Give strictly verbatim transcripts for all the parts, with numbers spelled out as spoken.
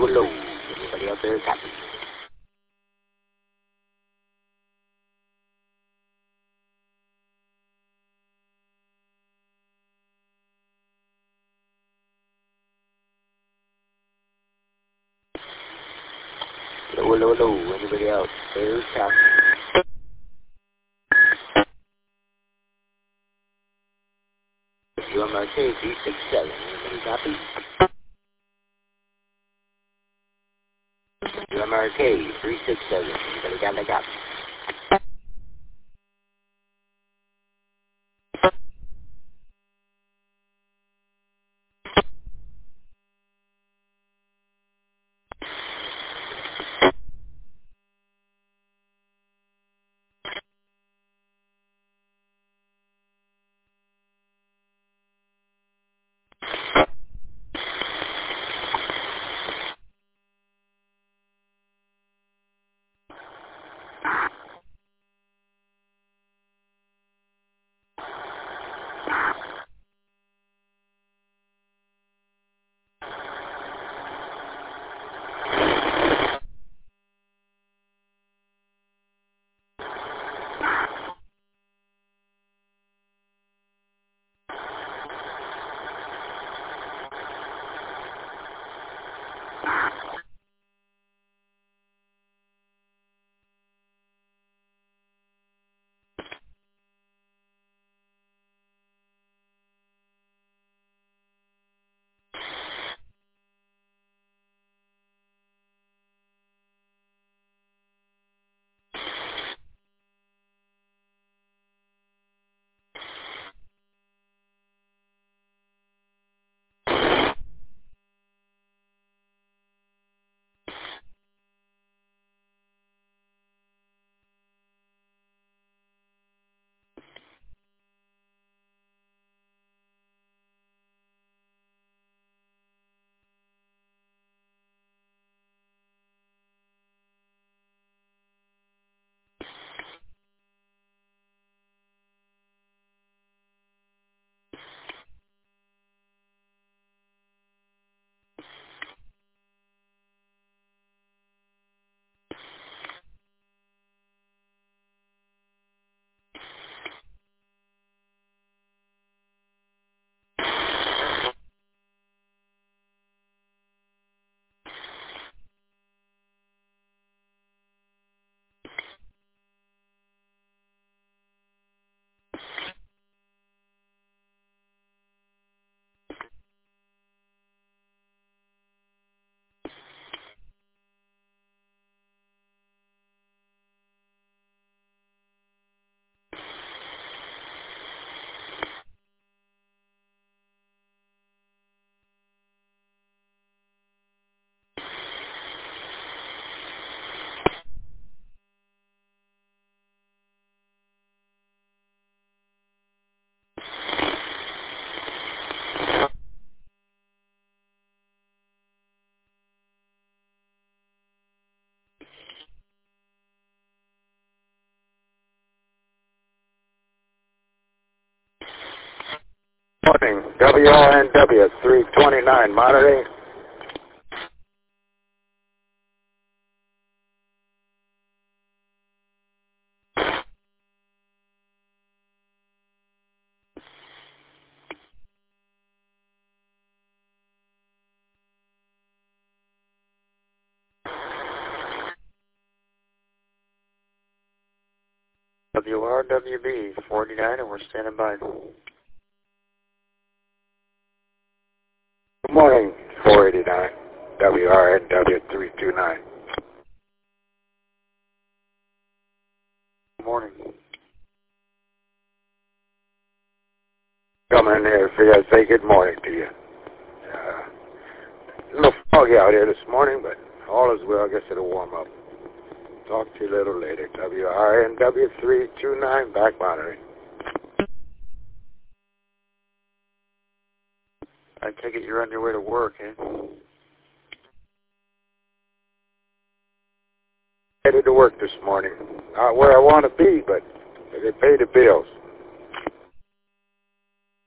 hello, hello. Anybody out there copy? Hello, hello, hello. Anybody out there copy? U M R K three six seven. Anybody copy? U M R K three six seven. Anybody got that copy? Morning, W R N W three twenty-nine, monitoring. W R W B forty-nine, and we're standing by. Good morning, four eighty-nine, W R N W three two nine. Good morning. Come in here, so I say good morning to you. Uh, a little foggy out here this morning, but all is well. I guess it'll warm up. Talk to you a little later. W R N W three two nine, back monitoring. I take it you're on your way to work, eh? Headed to work this morning. Not where I want to be, but they pay the bills.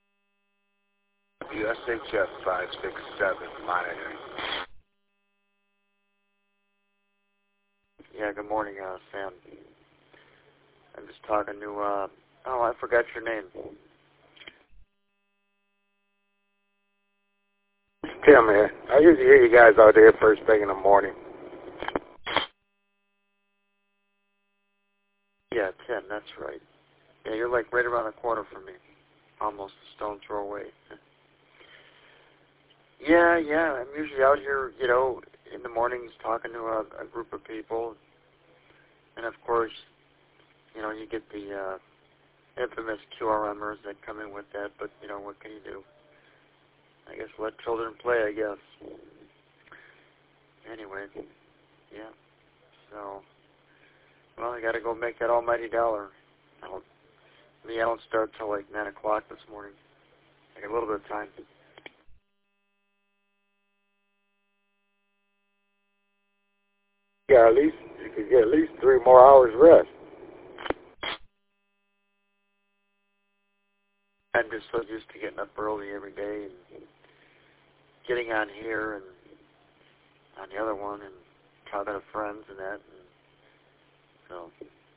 U S H F five six seven, monitoring. Yeah, good morning, uh, Sam. I'm just talking to, uh, oh, I forgot your name. Tim here. I usually hear you guys out there first thing in the morning. Yeah, Tim, that's right. Yeah, you're like right around the corner from me. Almost a stone throw away. Yeah, yeah, I'm usually out here, you know, in the mornings talking to a, a group of people. And, of course, you know, you get the uh, infamous Q R Mers that come in with that, but, you know, what can you do? I guess let children play, I guess. Anyway, yeah. So, well, I got to go make that almighty dollar. I don't, me, I don't start till like nine o'clock this morning. I got a little bit of time. Yeah, at least you could get at least three more hours rest. I'm just so used to getting up early every day and getting on here and on the other one and talking to friends and that. And so.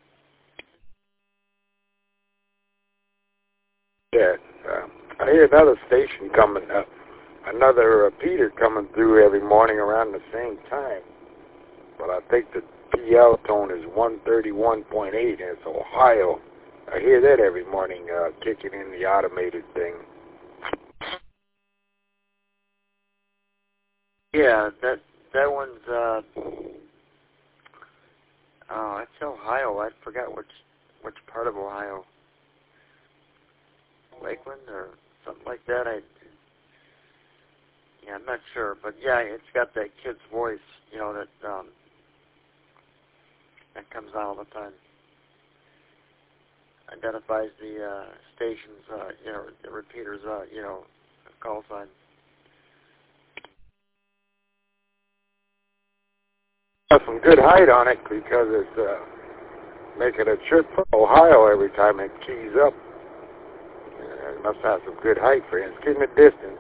Yeah, uh, I hear another station coming up, another repeater coming through every morning around the same time. But I think the P L tone is one thirty-one point eight, and it's Ohio. I hear that every morning, uh, kicking in the automated thing. Yeah, that that one's, uh, oh, that's Ohio. I forgot which which part of Ohio. Lakeland or something like that. I, yeah, I'm not sure, but yeah, it's got that kid's voice, you know, that um, that comes on all the time. Identifies the uh, station's, uh, you know, the repeater's, uh, you know, call sign. Got some good height on it because it's uh, making a trip from Ohio every time it keys up. Uh, it must have some good height for it. It's getting a distance.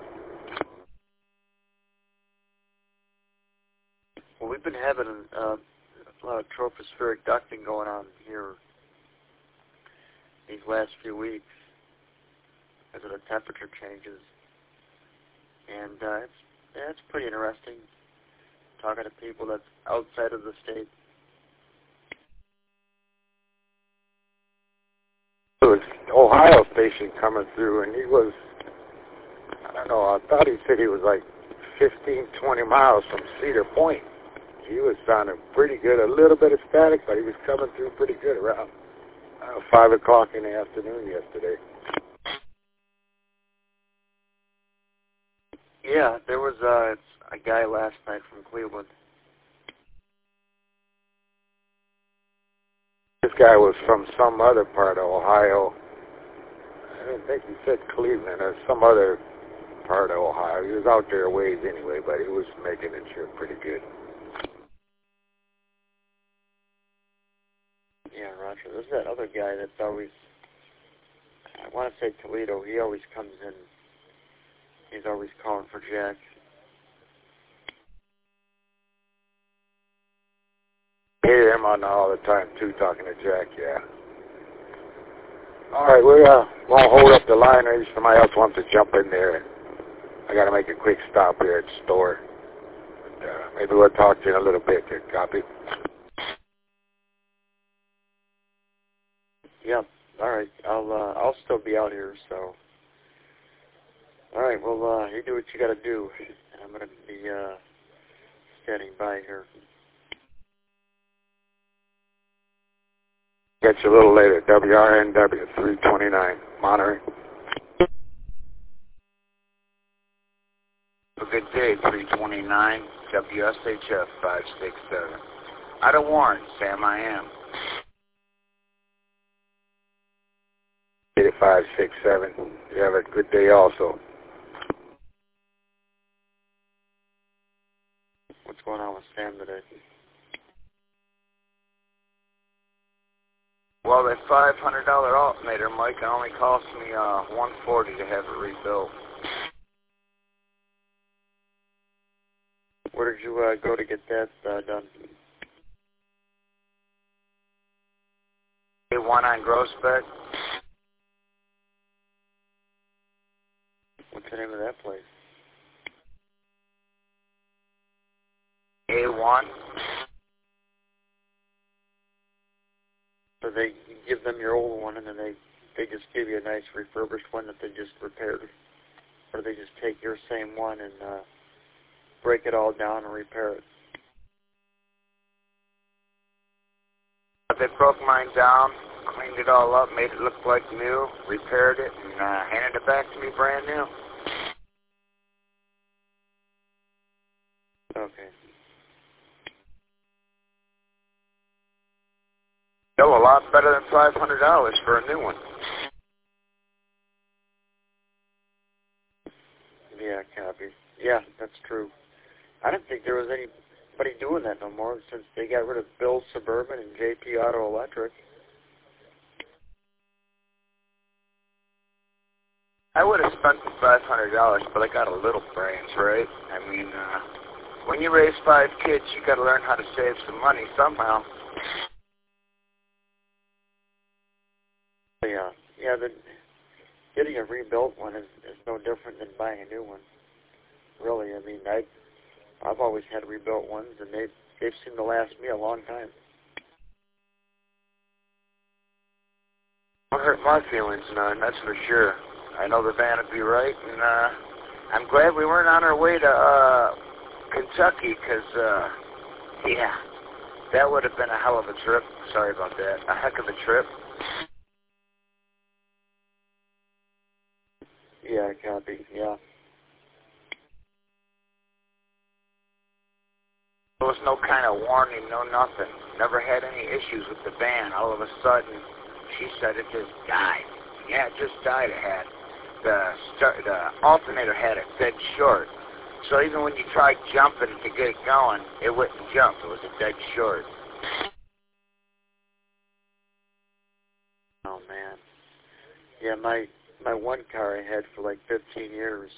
Well, we've been having uh, a lot of tropospheric ducting going on here these last few weeks because of the temperature changes, and uh, it's yeah, it's pretty interesting talking to people that's outside of the state. It was Ohio station coming through, and he was, I don't know, I thought he said he was like fifteen, twenty miles from Cedar Point. He was sounding pretty good, a little bit of static, but he was coming through pretty good around uh, five o'clock in the afternoon yesterday. Yeah, there was uh, a guy last night from Cleveland. This guy was from some other part of Ohio. I didn't think he said Cleveland or some other part of Ohio. He was out there a ways anyway, but he was making the trip pretty good. Yeah, Roger. There's that other guy that's always, I want to say Toledo. He always comes in. He's always calling for Jack. I hear him on all the time, too, talking to Jack, yeah. All right, we uh, won't hold up the line. Maybe somebody else wants to jump in there. I got to make a quick stop here at the store. And, uh, maybe we'll talk to you in a little bit. There, copy? Yeah. All right. I'll uh, I'll still be out here. So. All right. Well, uh, you do what you got to do. I'm gonna be uh, standing by here. Catch you a little later. W R N W three twenty-nine, monitoring. A good day, three twenty-nine, W S H F five six seven. Out of warrant, Sam, I am. eighty-five six seven. You have a good day also. What's going on with Sam today? Well, that five hundred dollar alternator, Mike, it only cost me uh, one forty to have it rebuilt. Where did you uh, go to get that uh, done? A one on Groesbeck. What's the name of that place? A one. So they you give them your old one, and then they they just give you a nice refurbished one that they just repaired, or they just take your same one and uh, break it all down and repair it. They broke mine down, cleaned it all up, made it look like new, repaired it, and uh, handed it back to me brand new. Okay. Still a lot better than five hundred dollars for a new one. Yeah, copy. Yeah, that's true. I didn't think there was anybody doing that no more since they got rid of Bill's Suburban and J P Auto Electric. I would have spent the five hundred dollars, but I got a little brains, right? I mean, uh, when you raise five kids, you got to learn how to save some money somehow. Yeah, yeah. The, getting a rebuilt one is, is no different than buying a new one. Really, I mean, I I've always had rebuilt ones, and they they've seemed to last me a long time. Don't hurt my feelings none, that's for sure. I know the van would be right, and uh, I'm glad we weren't on our way to uh, Kentucky, because, uh, yeah, that would have been a hell of a trip. Sorry about that. A heck of a trip. Yeah, copy. Yeah. There was no kind of warning, no nothing. Never had any issues with the van. All of a sudden, she said it just died. Yeah, it just died. It had the start, the alternator had it dead short. So even when you tried jumping to get it going, it wouldn't jump. It was a dead short. Oh man. Yeah, my my one car I had for like fifteen years.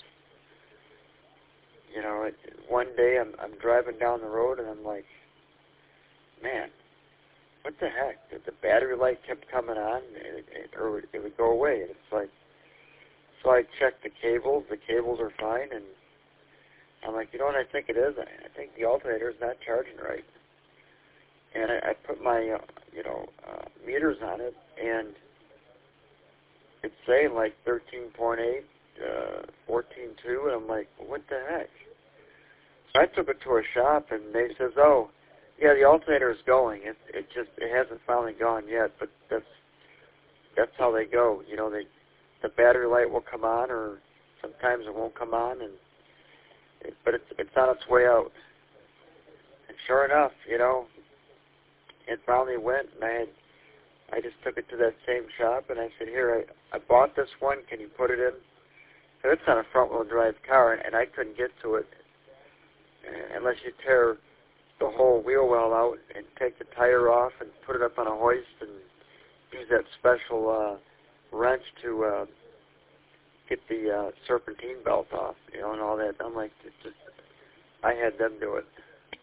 You know, it, one day I'm I'm driving down the road and I'm like, man, what the heck? The, the battery light kept coming on, and it, it, or it would go away. And it's like, so I checked the cables. The cables are fine, and I'm like, you know what I think it is? I, I think the alternator is not charging right. And I, I put my, uh, you know, uh, meters on it, and it's saying like thirteen point eight, uh, fourteen point two, and I'm like, what the heck? So I took it to a shop, and they says, oh, yeah, the alternator is going. It it just it hasn't finally gone yet, but that's that's how they go. You know, they the battery light will come on, or sometimes it won't come on, and it, but it's it's on its way out. And sure enough, you know, it finally went, and I had I just took it to that same shop, and I said, here, I I bought this one. Can you put it in? So it's on a front-wheel drive car, and, and I couldn't get to it uh, unless you tear the whole wheel well out and take the tire off and put it up on a hoist and use that special uh, wrench to uh, get the uh, serpentine belt off, you know, and all that. I'm like, it's just, I had them do it.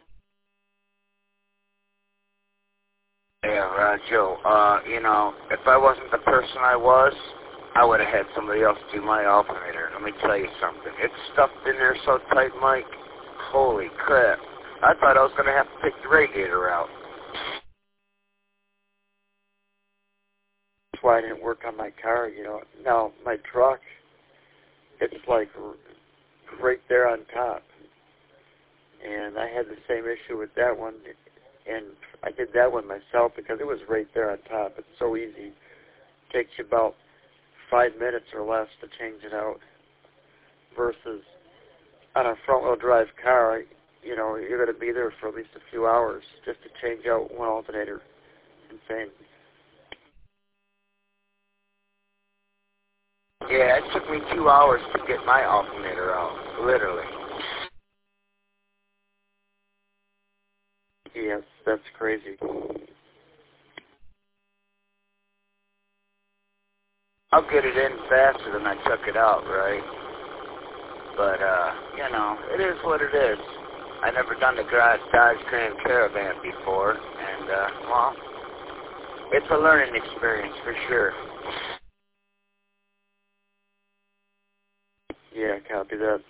Yeah, uh, Joe, uh, you know, if I wasn't the person I was, I would have had somebody else do my alternator. Let me tell you something. It's stuffed in there so tight, Mike. Holy crap. I thought I was going to have to take the radiator out. That's why I didn't work on my car, you know. Now, my truck, it's like right there on top. And I had the same issue with that one. And I did that one myself because it was right there on top. It's so easy. It takes you about five minutes or less to change it out. Versus on a front-wheel drive car, you know, you're going to be there for at least a few hours just to change out one alternator. It's insane. Yeah, it took me two hours to get my alternator out, literally. Yes, that's crazy. I'll get it in faster than I took it out, right? But, uh, you know, it is what it is. I never done the Dodge Grand Caravan before, and, uh, well, it's a learning experience for sure. Yeah, copy that.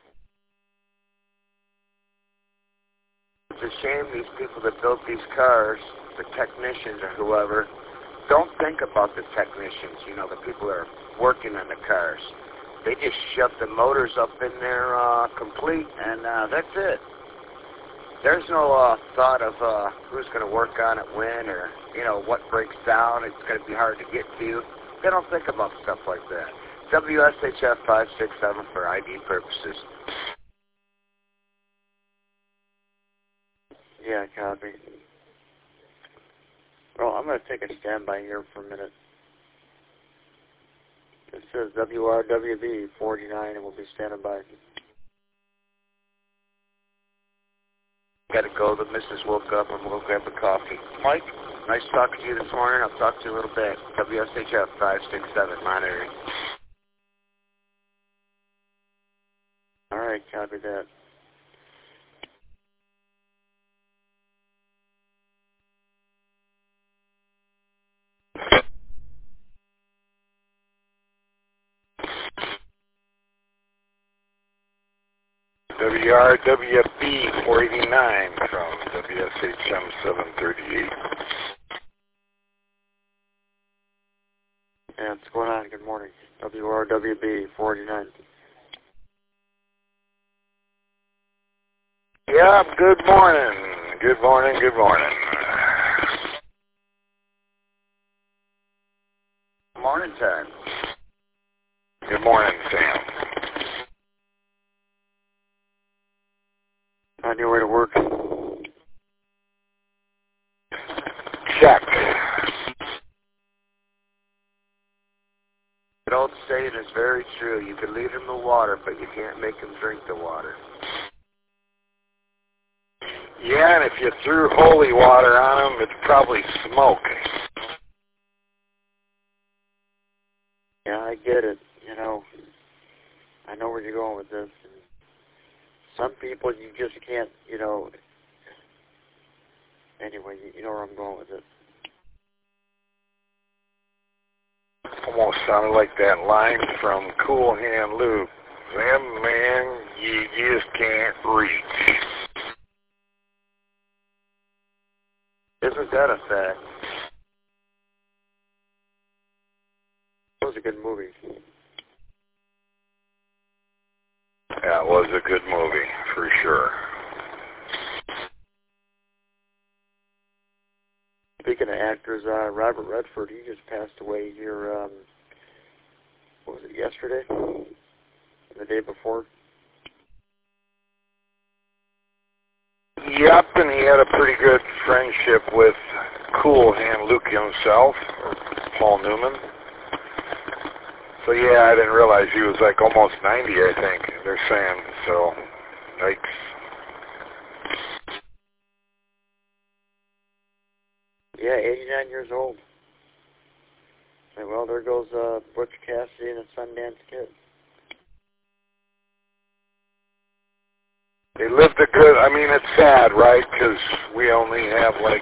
It's a shame these people that built these cars, the technicians or whoever, don't think about the technicians, you know, the people that are working on the cars. They just shove the motors up in there uh, complete, and uh, that's it. There's no uh, thought of uh, who's going to work on it when, or, you know, what breaks down. It's going to be hard to get to. They don't think about stuff like that. W S H F five six seven for I D purposes. Yeah, copy. Well, I'm going to take a standby here for a minute. It says W R W B forty-nine, and we'll be standing by. Got to go. The missus woke up, and we'll go grab a coffee. Mike, nice talking to you this morning. I'll talk to you a little bit. W S H F five six seven, monitoring. All right, copy that. W R W B four eighty-nine from W S H M seven thirty-eight. Yeah, what's going on? Good morning. W R W B forty-nine. Yeah, good morning. Good morning, good morning. Morning time. Good morning, Sam. On your way to work? Check. That old saying is very true. You can lead them to water, but you can't make them drink the water. Yeah, and if you threw holy water on them, it'd probably smoke. Yeah, I get it. You know, I know where you're going with this. Some people you just can't, you know. Anyway, you, you know where I'm going with it. Almost sounded like that line from Cool Hand Luke. Them man, you just can't reach. Isn't that a fact? It was a good movie. That was a good movie, for sure. Speaking of actors, uh, Robert Redford, he just passed away here, um, what was it, yesterday? The day before? Yep, and he had a pretty good friendship with Cool Hand Luke himself, or Paul Newman. So yeah, I didn't realize he was like almost ninety, I think, they're saying, so, yikes. Yeah, eighty-nine years old. So, well, there goes uh, Butch Cassidy and the Sundance Kid. They lived a good, I mean, it's sad, right, because we only have, like,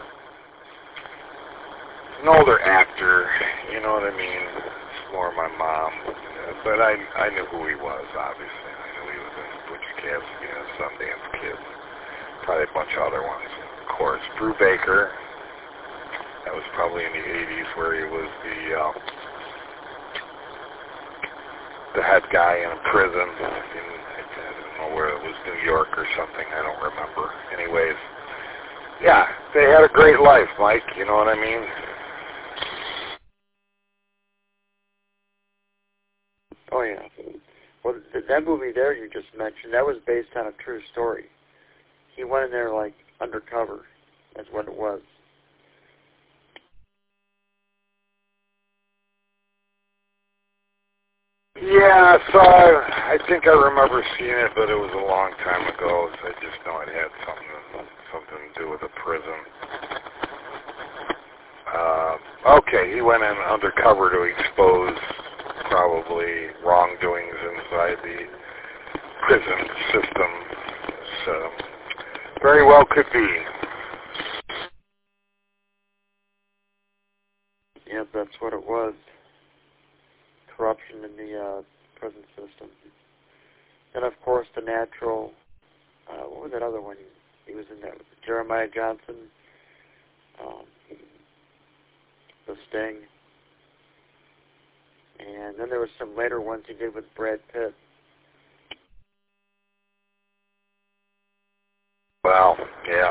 an older actor, you know what I mean? It's more my mom. But I I knew who he was, obviously. I knew he was in Butch Cassidy and the Sundance Kid. Probably a bunch of other ones, of course. Brew Baker. That was probably in the eighties where he was the uh, the head guy in a prison. In, I don't know where it was, New York or something. I don't remember. Anyways, yeah, they had a great life, Mike. You know what I mean? Oh, yeah. Well, th- that movie there you just mentioned, that was based on a true story. He went in there, like, undercover. That's what it was. Yeah, so I, I think I remember seeing it, but it was a long time ago, so I just know it had something, something to do with a prison. Uh, okay, he went in undercover to expose probably wrongdoings inside the prison system. So, very well could be. because that's what it was. Corruption in the uh, prison system. And of course the natural, uh, what was that other one? He, he was in there, Jeremiah Johnson, um, The Sting. And then there was some later ones he did with Brad Pitt. Well, yeah.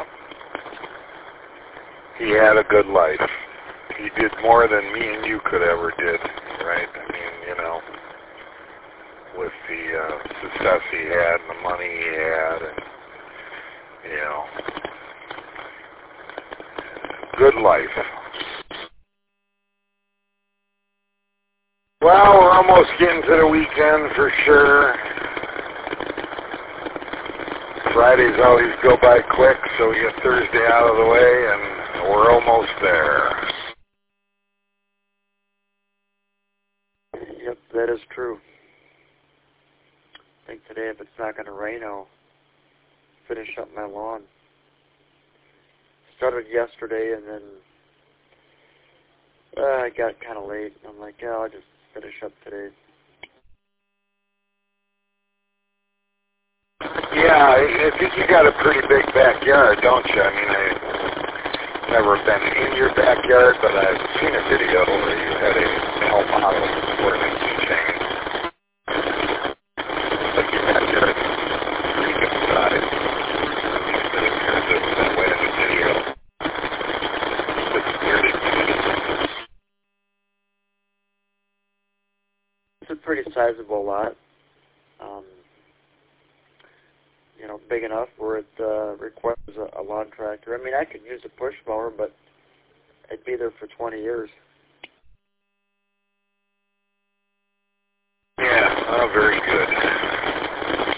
He had a good life. He did more than me and you could ever did, right? I mean, you know, with the uh, success he had and the money he had, and, you know, good life. Well, we're almost getting to the weekend for sure. Fridays always go by quick, so we get Thursday out of the way, and we're almost there. Yep, that is true. I think today, if it's not going to rain, I'll finish up my lawn. Started yesterday, and then uh, I got kind of late. I'm like, yeah, I'll just finish up today. Yeah, I think you got a pretty big backyard, don't you? I mean, I've never been in your backyard, but I've seen a video where you had a help model for an instant change. Like your backyard is pretty good size. It appears it was that way in the video. It's really good. It's a pretty sizable lot. Um, you know, big enough where it uh, requires a, a lawn tractor. I mean, I could use a push mower, but I'd be there for twenty years. Yeah, oh, very good.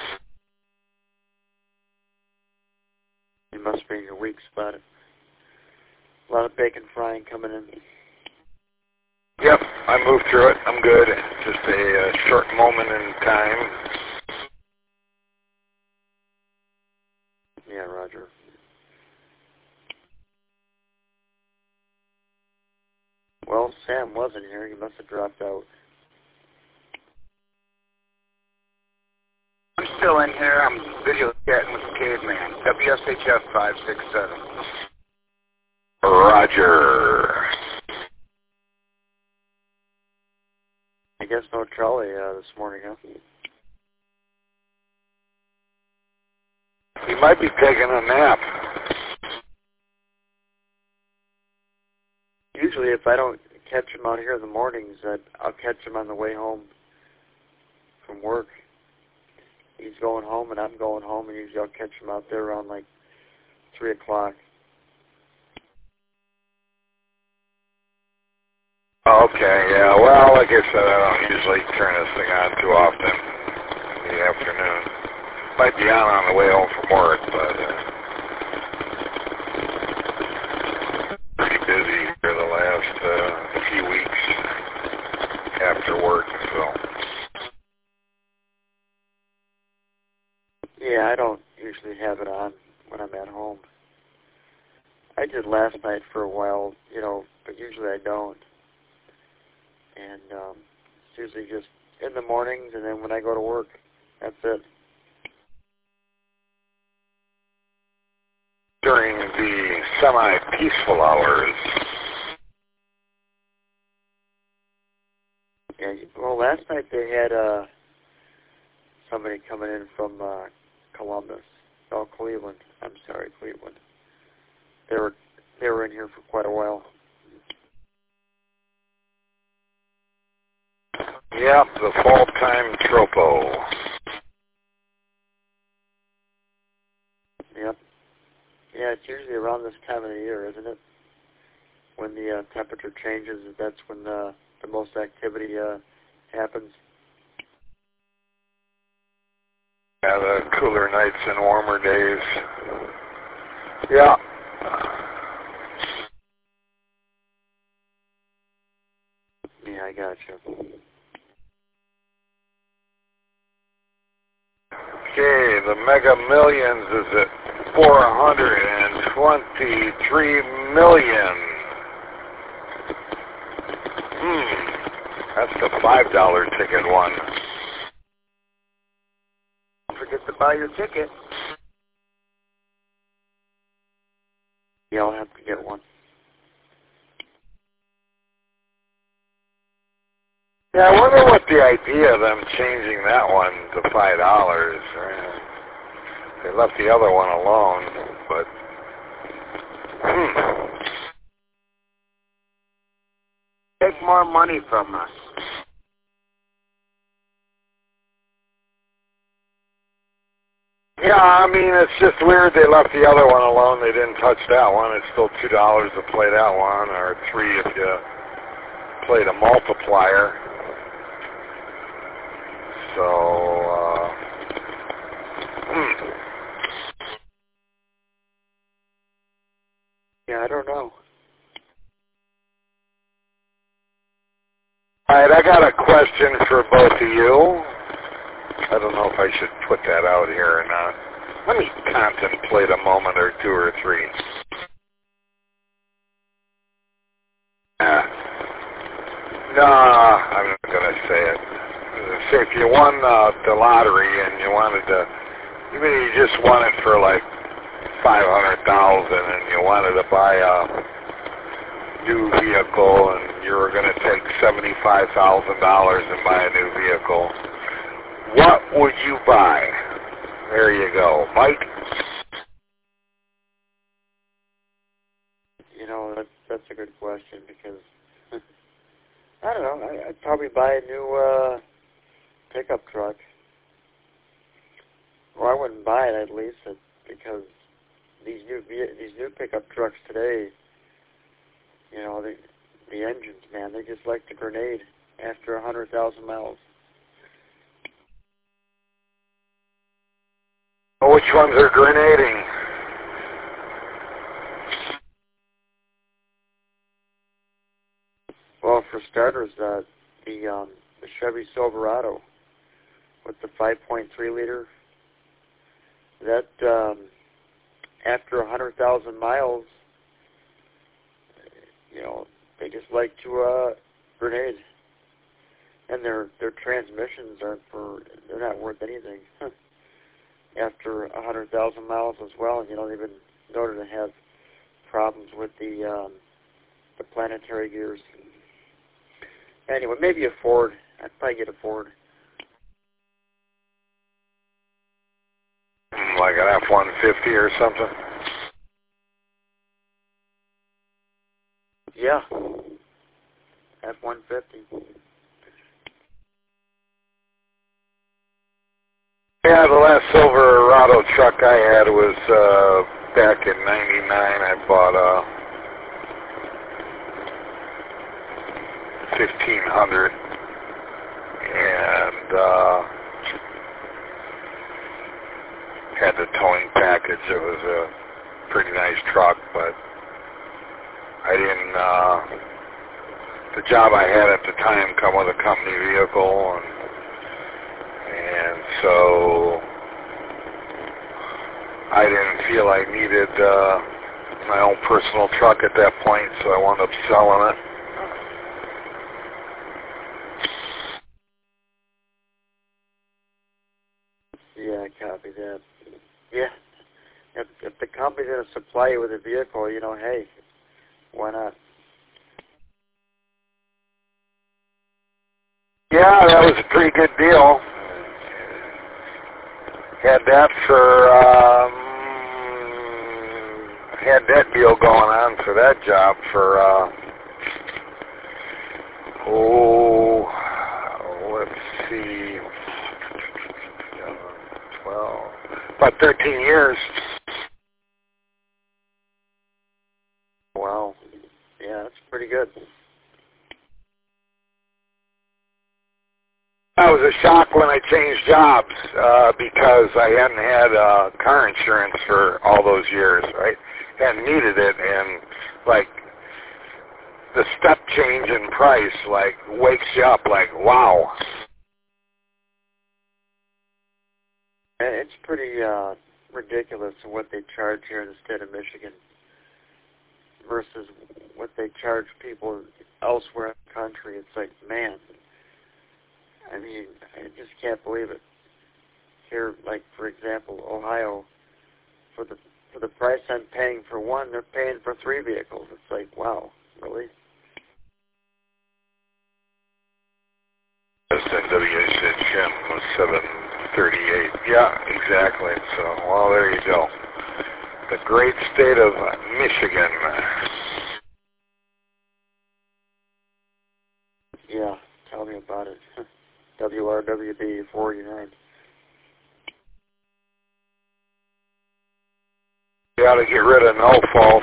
You must be in your weak spot. A lot of bacon frying coming in. Yep, I moved through it. I'm good. Just a uh, short moment in time. Yeah, Roger. Well, Sam wasn't here. He must have dropped out. I'm still in here. I'm video chatting with the caveman. W S H F five six seven. Roger. I guess no Charlie uh, this morning, huh? He might be taking a nap. Usually if I don't catch him out here in the mornings, I'd, I'll catch him on the way home from work. He's going home and I'm going home, and usually I'll catch him out there around like three o'clock. Okay, yeah. Well, like I said, I don't usually turn this thing on too often in the afternoon. Might be on on the way home from work, but uh, pretty busy for the last uh, few weeks after work, so. Yeah, I don't usually have it on when I'm at home. I did last night for a while, you know, but usually I don't. And um, it's usually just in the mornings, and then when I go to work, that's it. During the semi-peaceful hours. Yeah, well, last night they had uh, somebody coming in from uh, Columbus. Oh, Cleveland. I'm sorry, Cleveland. They were they were in here for quite a while. Yep, the fall time tropo. Yep. Yeah, it's usually around this time of the year, isn't it? When the uh, temperature changes, that's when the, the most activity uh, happens. Yeah, the cooler nights and warmer days. Yeah. Yeah, I got you. Okay, the Mega Millions is at four hundred twenty-three million. Hmm. That's the five dollar ticket one. Don't forget to buy your ticket. Yeah, I'll have to get one. Yeah, I wonder what the idea of them changing that one to five dollars. They left the other one alone, but hmm. Take more money from us. Yeah, I mean, it's just weird they left the other one alone. They didn't touch that one. It's still two dollars to play that one, or three if you played a multiplier. So, uh, hmm. Yeah, I don't know. All right, I got a question for both of you. I don't know if I should put that out here or not. Let me contemplate a moment or two or three. Uh, no, I'm not going to say it. Say if you won uh, the lottery and you wanted to, even if you just won it for like five hundred thousand dollars and you wanted to buy a new vehicle and you were going to take seventy-five thousand dollars and buy a new vehicle, what would you buy? There you go. Mike? You know, that's, that's a good question because, I don't know, I, I'd probably buy a new uh, pickup truck. Or I wouldn't buy it, I'd lease it, because these new these new pickup trucks today, you know, the, the engines, man, they just like the grenade after one hundred thousand miles. Which ones are grenading? Well, for starters, uh, the um, the Chevy Silverado with the five point three liter, that um, after one hundred thousand miles, you know, they just like to uh, grenade, and their their transmissions aren't for they're not worth anything after one hundred thousand miles as well. You know, they've been noted to have problems with the um, the planetary gears. Anyway, maybe a Ford. I'd probably get a Ford. Like an F one fifty or something? Yeah, F one fifty. Yeah, the last Silverado truck I had was uh, back in ninety-nine. I bought a fifteen hundred, and uh, had the towing package. It was a pretty nice truck, but I didn't, uh, the job I had at the time come with a company vehicle, and, and so I didn't feel I needed uh, my own personal truck at that point, so I wound up selling it. Yeah, I copy that. Yeah, if, if the company's going to supply you with a vehicle, you know, hey, why not? Yeah, that was a pretty good deal. Had that for, um, had that deal going on for that job for, uh, oh, let's see, twelve, about thirteen years. Wow. Yeah, that's pretty good. That was a shock when I changed jobs uh, because I hadn't had uh, car insurance for all those years, right? Hadn't needed it, and like the step change in price, like wakes you up, like wow. And it's pretty uh, ridiculous what they charge here in the state of Michigan versus what they charge people elsewhere in the country. It's like, man, I mean, I just can't believe it. Here, like, for example, Ohio, for the for the price I'm paying for one, they're paying for three vehicles. It's like, wow, really? S N W H M was seven thirty-eight. Yeah, exactly. So, well, there you go. The great state of Michigan. Yeah, tell me about it. W R W B forty-nine. You ought to get rid of no fault.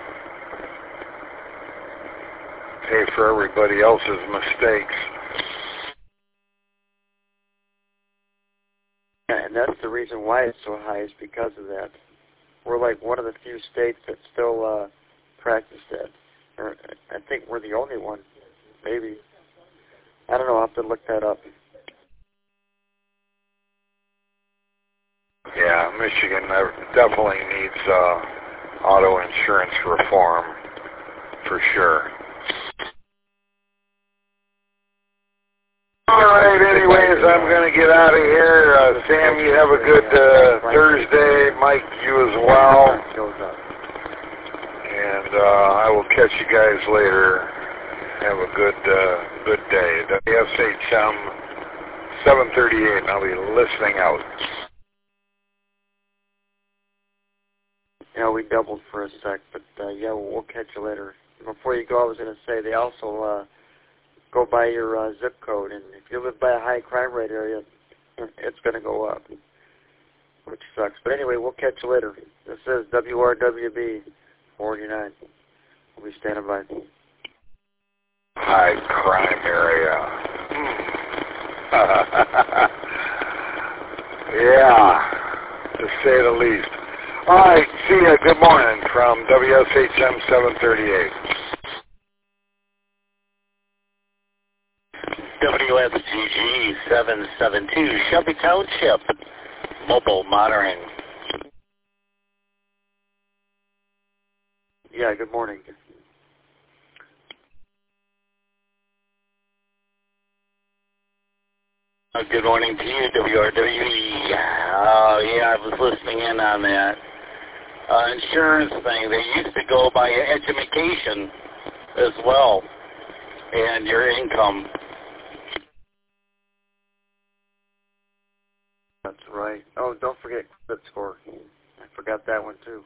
Pay for everybody else's mistakes. Yeah, and that's the reason why it's so high is because of that. We're like one of the few states that still uh, practice that. Or I think we're the only one, maybe. I don't know. I'll have to look that up. Yeah, Michigan definitely needs uh, auto insurance reform, for sure. All right, anyways, I'm going to get out of here. Uh, Sam, you have a good uh, Thursday. Mike, you as well. And uh, I will catch you guys later. Have a good uh, good day. W S H M seven thirty-eight, and I'll be listening out. Yeah, we doubled for a sec, but uh, yeah, we'll, we'll catch you later. Before you go, I was going to say they also uh, go by your uh, zip code, and if you live by a high crime rate area, it's going to go up, which sucks. But anyway, we'll catch you later. This is W R W B forty-nine. We'll be standing by. High crime area. Yeah, to say the least. All right, see ya. Good morning from W S H M seven thirty-eight. W S G G seven seven two, Shelby Township, mobile monitoring. Yeah, good morning. Uh, good morning to you, W R W E. Oh, yeah, I was listening in on that uh, insurance thing. They used to go by education as well and your income. That's right. Oh, don't forget credit score. I forgot that one, too.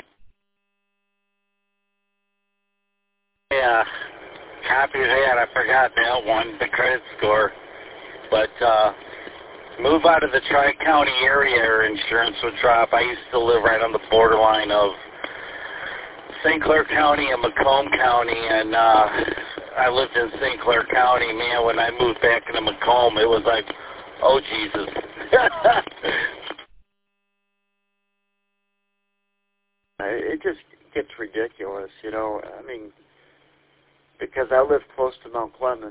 Yeah, copy that. I forgot that one, the credit score. But uh, move out of the Tri-County area, your insurance would drop. I used to live right on the borderline of Saint Clair County and Macomb County, and uh, I lived in Saint Clair County. Man, when I moved back into Macomb, it was like, oh, Jesus. It just gets ridiculous, you know. I mean, because I live close to Mount Clemens,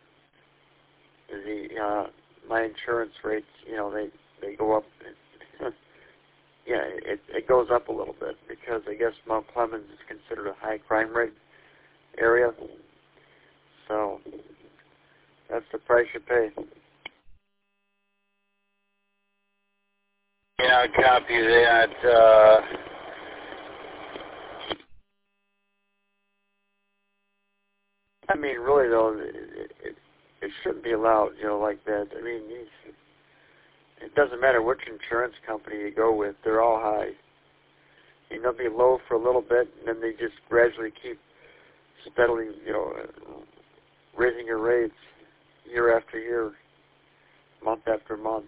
the uh, my insurance rates, you know, they they go up. Yeah, it it goes up a little bit because I guess Mount Clemens is considered a high crime rate area. So that's the price you pay. Yeah, copy that. Uh, I mean, really though, it, it, it shouldn't be allowed, you know, like that. I mean, it doesn't matter which insurance company you go with; they're all high. And they'll be low for a little bit, and then they just gradually keep steadily, you know, raising your rates year after year, month after month.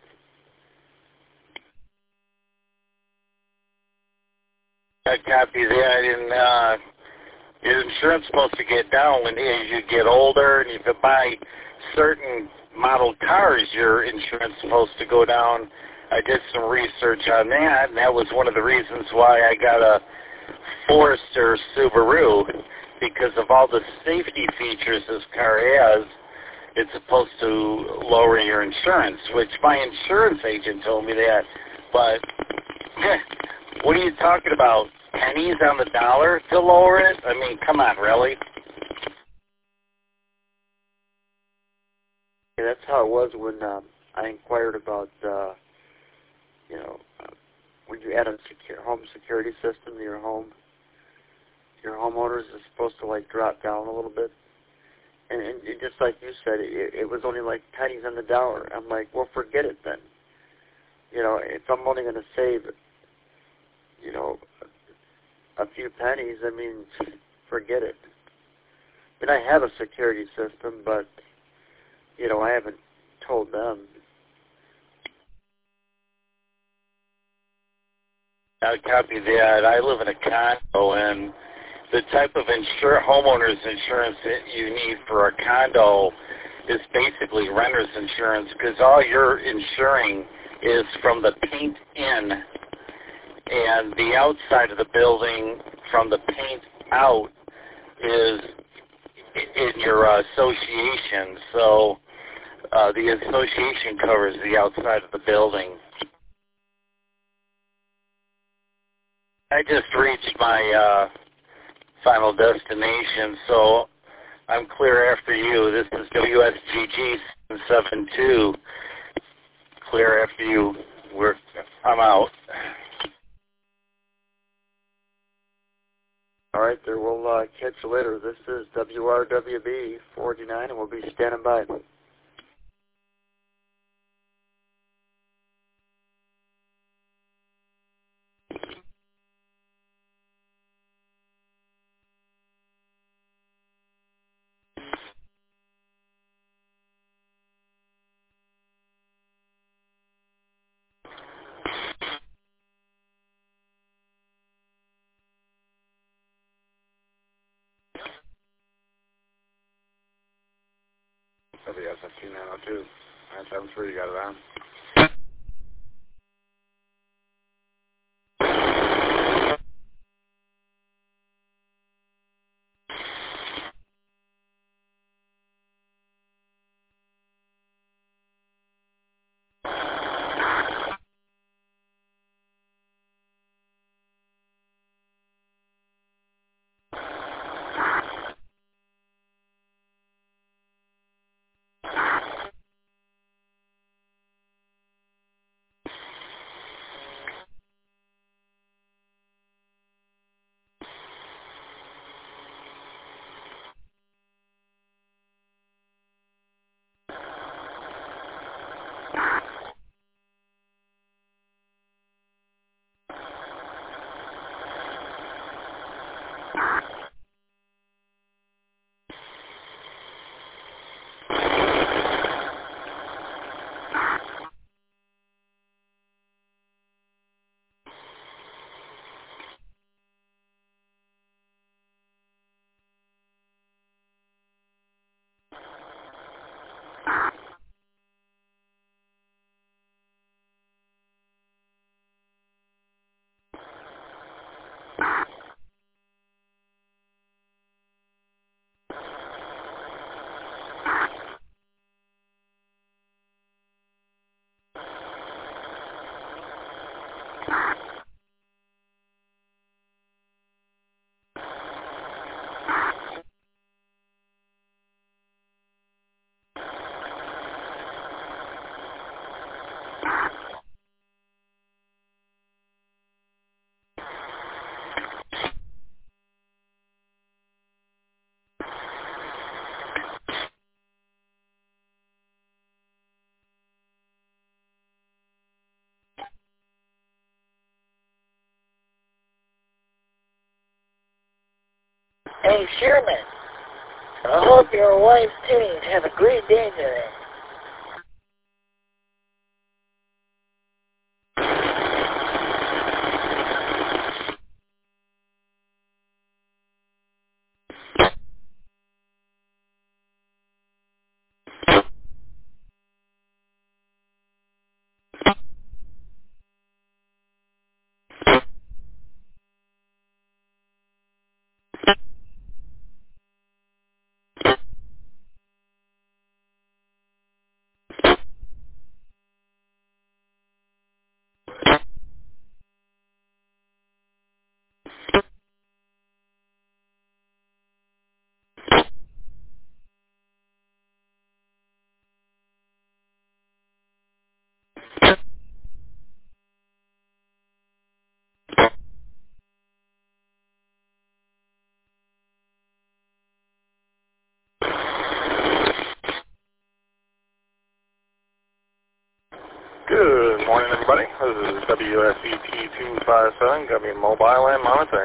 I copy that, and uh, your insurance is supposed to get down when as you get older, and if you buy certain model cars, your insurance is supposed to go down. I did some research on that, and that was one of the reasons why I got a Forester Subaru, because of all the safety features this car has. It's supposed to lower your insurance, which my insurance agent told me that, but what are you talking about? Pennies on the dollar to lower it? I mean, come on, really? Yeah, that's how it was when um, I inquired about, uh, you know, uh, when you add a secure home security system to your home, your homeowners is supposed to like drop down a little bit. And, and it, just like you said, it, it was only like pennies on the dollar. I'm like, well, forget it then. You know, if I'm only going to save, you know, a few pennies, I mean, forget it. I mean, I have a security system, but, you know, I haven't told them. I copy that. I live in a condo, and the type of insure, homeowner's insurance that you need for a condo is basically renter's insurance, because all you're insuring is from the paint in, and the outside of the building from the paint out is in your uh, association. So uh, the association covers the outside of the building. I just reached my uh, final destination, so I'm clear after you. This is W S G G seven seven two. Clear after you. We're, I'm out. All right, there. We'll uh, catch you later. This is W R W B forty-nine, and we'll be standing by. W S fifteen nine oh two. nine seven three, you got it on? Hey, Sherman, I hope your wife's teens have a great day today. This is W S E T two five seven, got me mobile and monitoring.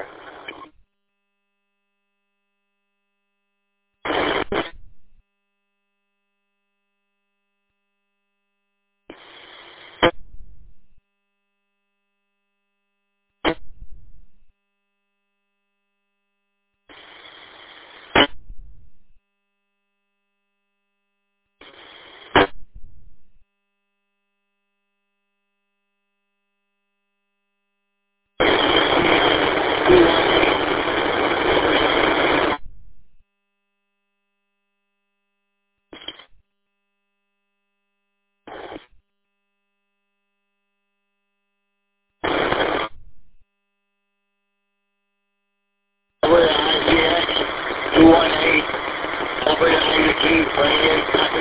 W I G X two one eight, W I G twenty-eight, copy.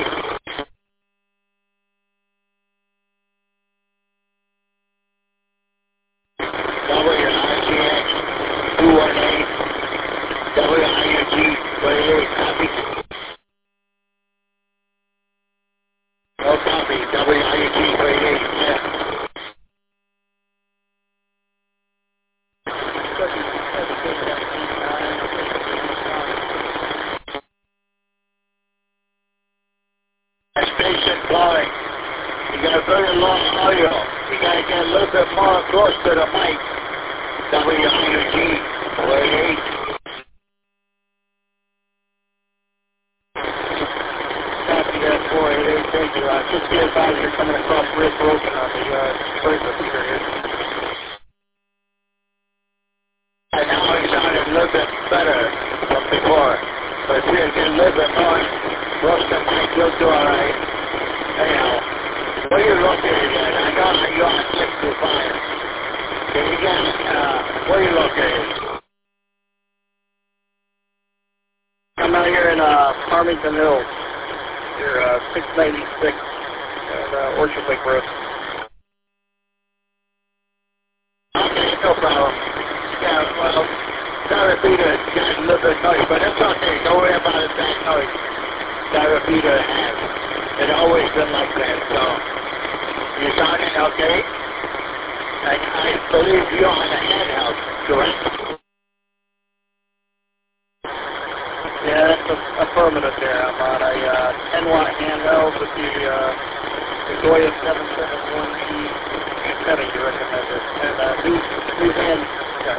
W I G X two one eight, W I G twenty-eight, copy. No copy, W I G twenty-eight, yeah. Station flowing. You got a very long audio. You got to get a little bit more close to the mic. W I G twenty-eight. Copy that four eight eight. Thank you. Uh, just be advised you're coming across Rick Broken on the uh, first repeater here. And now it sounded a little bit better from before. But if we get a little bit more, most of the mic will do all right. Anyhow, where you located at? I know you're on six two five. Can you get, uh, where you located? I'm out here in uh, Farmington Hills. Here, uh, six ninety-six and uh, Orchard Lake Road. Okay, no problem. Yeah, well, sorry for you to get a little bit noise, but it's okay. Don't worry about it, that noise. Sorry for you to have. It's always been like that, so you sounding okay? I, I believe you're on a handheld, correct? Yeah, that's a, affirmative there. I'm on a uh, ten watt handheld with the, uh, the Goya seven seven one G antenna you recommended. And uh, new, new hand. Yeah.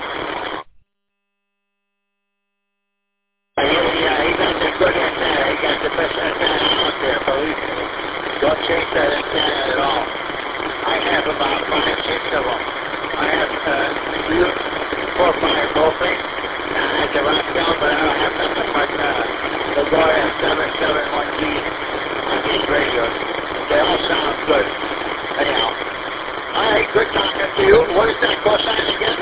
Yeah, yeah, he got the good antenna. He got the best antenna out there, believe me. Don't change that antenna at all. I have about five, six of them. I have uh, three, four, five Goldfish. I have the Rockwell, but I don't have nothing but uh, the Goya seven seven one G on these radios. They all sound good. Anyhow. All right, good talking to you. What is that cosine again?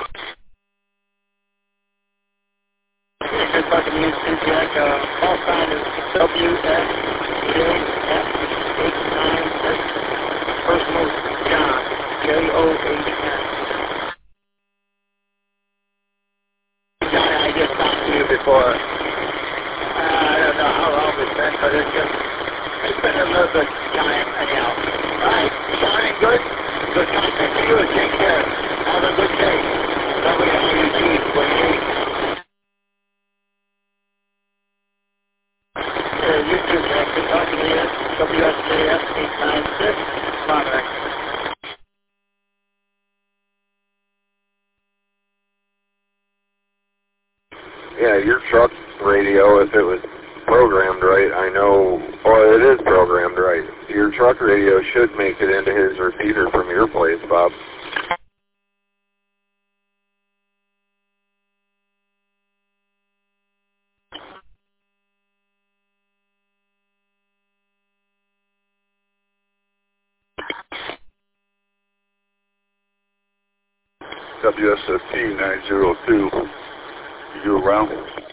Good talking to you, Steve Jack. Uh, call sign is W S J F eight nine six. Personal John, J O H N. John, I just talked to you before. Uh, I don't know how long it's been, but it's just, it's been a little bit time anyhow. All right, sounding good. Good talking to you. Take care. Have a good day. W I G twenty-eight. Uh, you too, Jack. Good talking to you. W S J F eight nine six. Monterey. Yeah, your truck radio, if it was programmed right, I know, or it is programmed right. Your truck radio should make it into his repeater from your place, Bob. W S S T nine zero two, you around?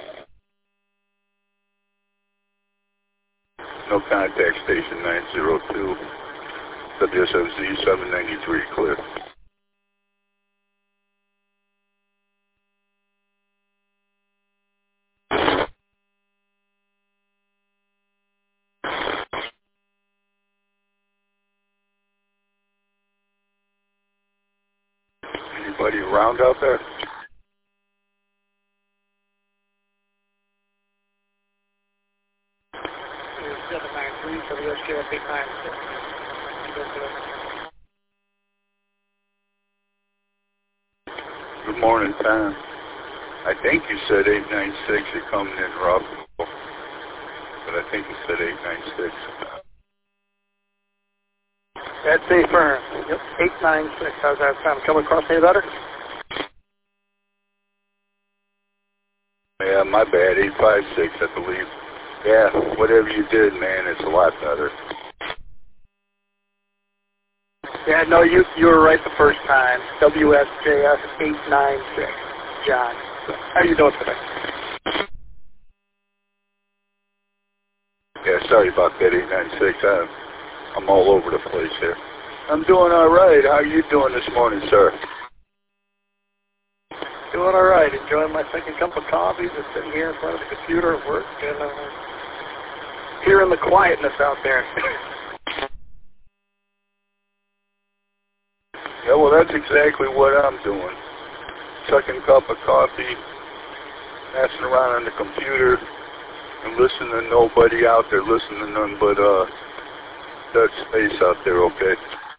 No contact, station nine zero two, W S F Z seven ninety-three, clear. anybody around out there? seven nine three W S J F eight nine six. Good morning, Tom. I think you said eight nine six. You're coming in rough, but I think you said eight nine six. That's a firm. Yep, eight nine six. How's that sound? Come across any better? Yeah, my bad. eight five six, I believe. Yeah, whatever you did, man, it's a lot better. Yeah, no, you you were right the first time. W S J F eight nine six. John. How you doing today? Yeah, sorry about that, eight nine six. I'm, I'm all over the place here. I'm doing all right. How are you doing this morning, sir? Doing all right. Enjoying my second cup of coffee. Just sitting here in front of the computer at work and uh, hearing the quietness out there. Yeah, well, that's exactly what I'm doing. Second cup of coffee, messing around on the computer, and listening to nobody out there, listening to none but uh, that space out there, okay?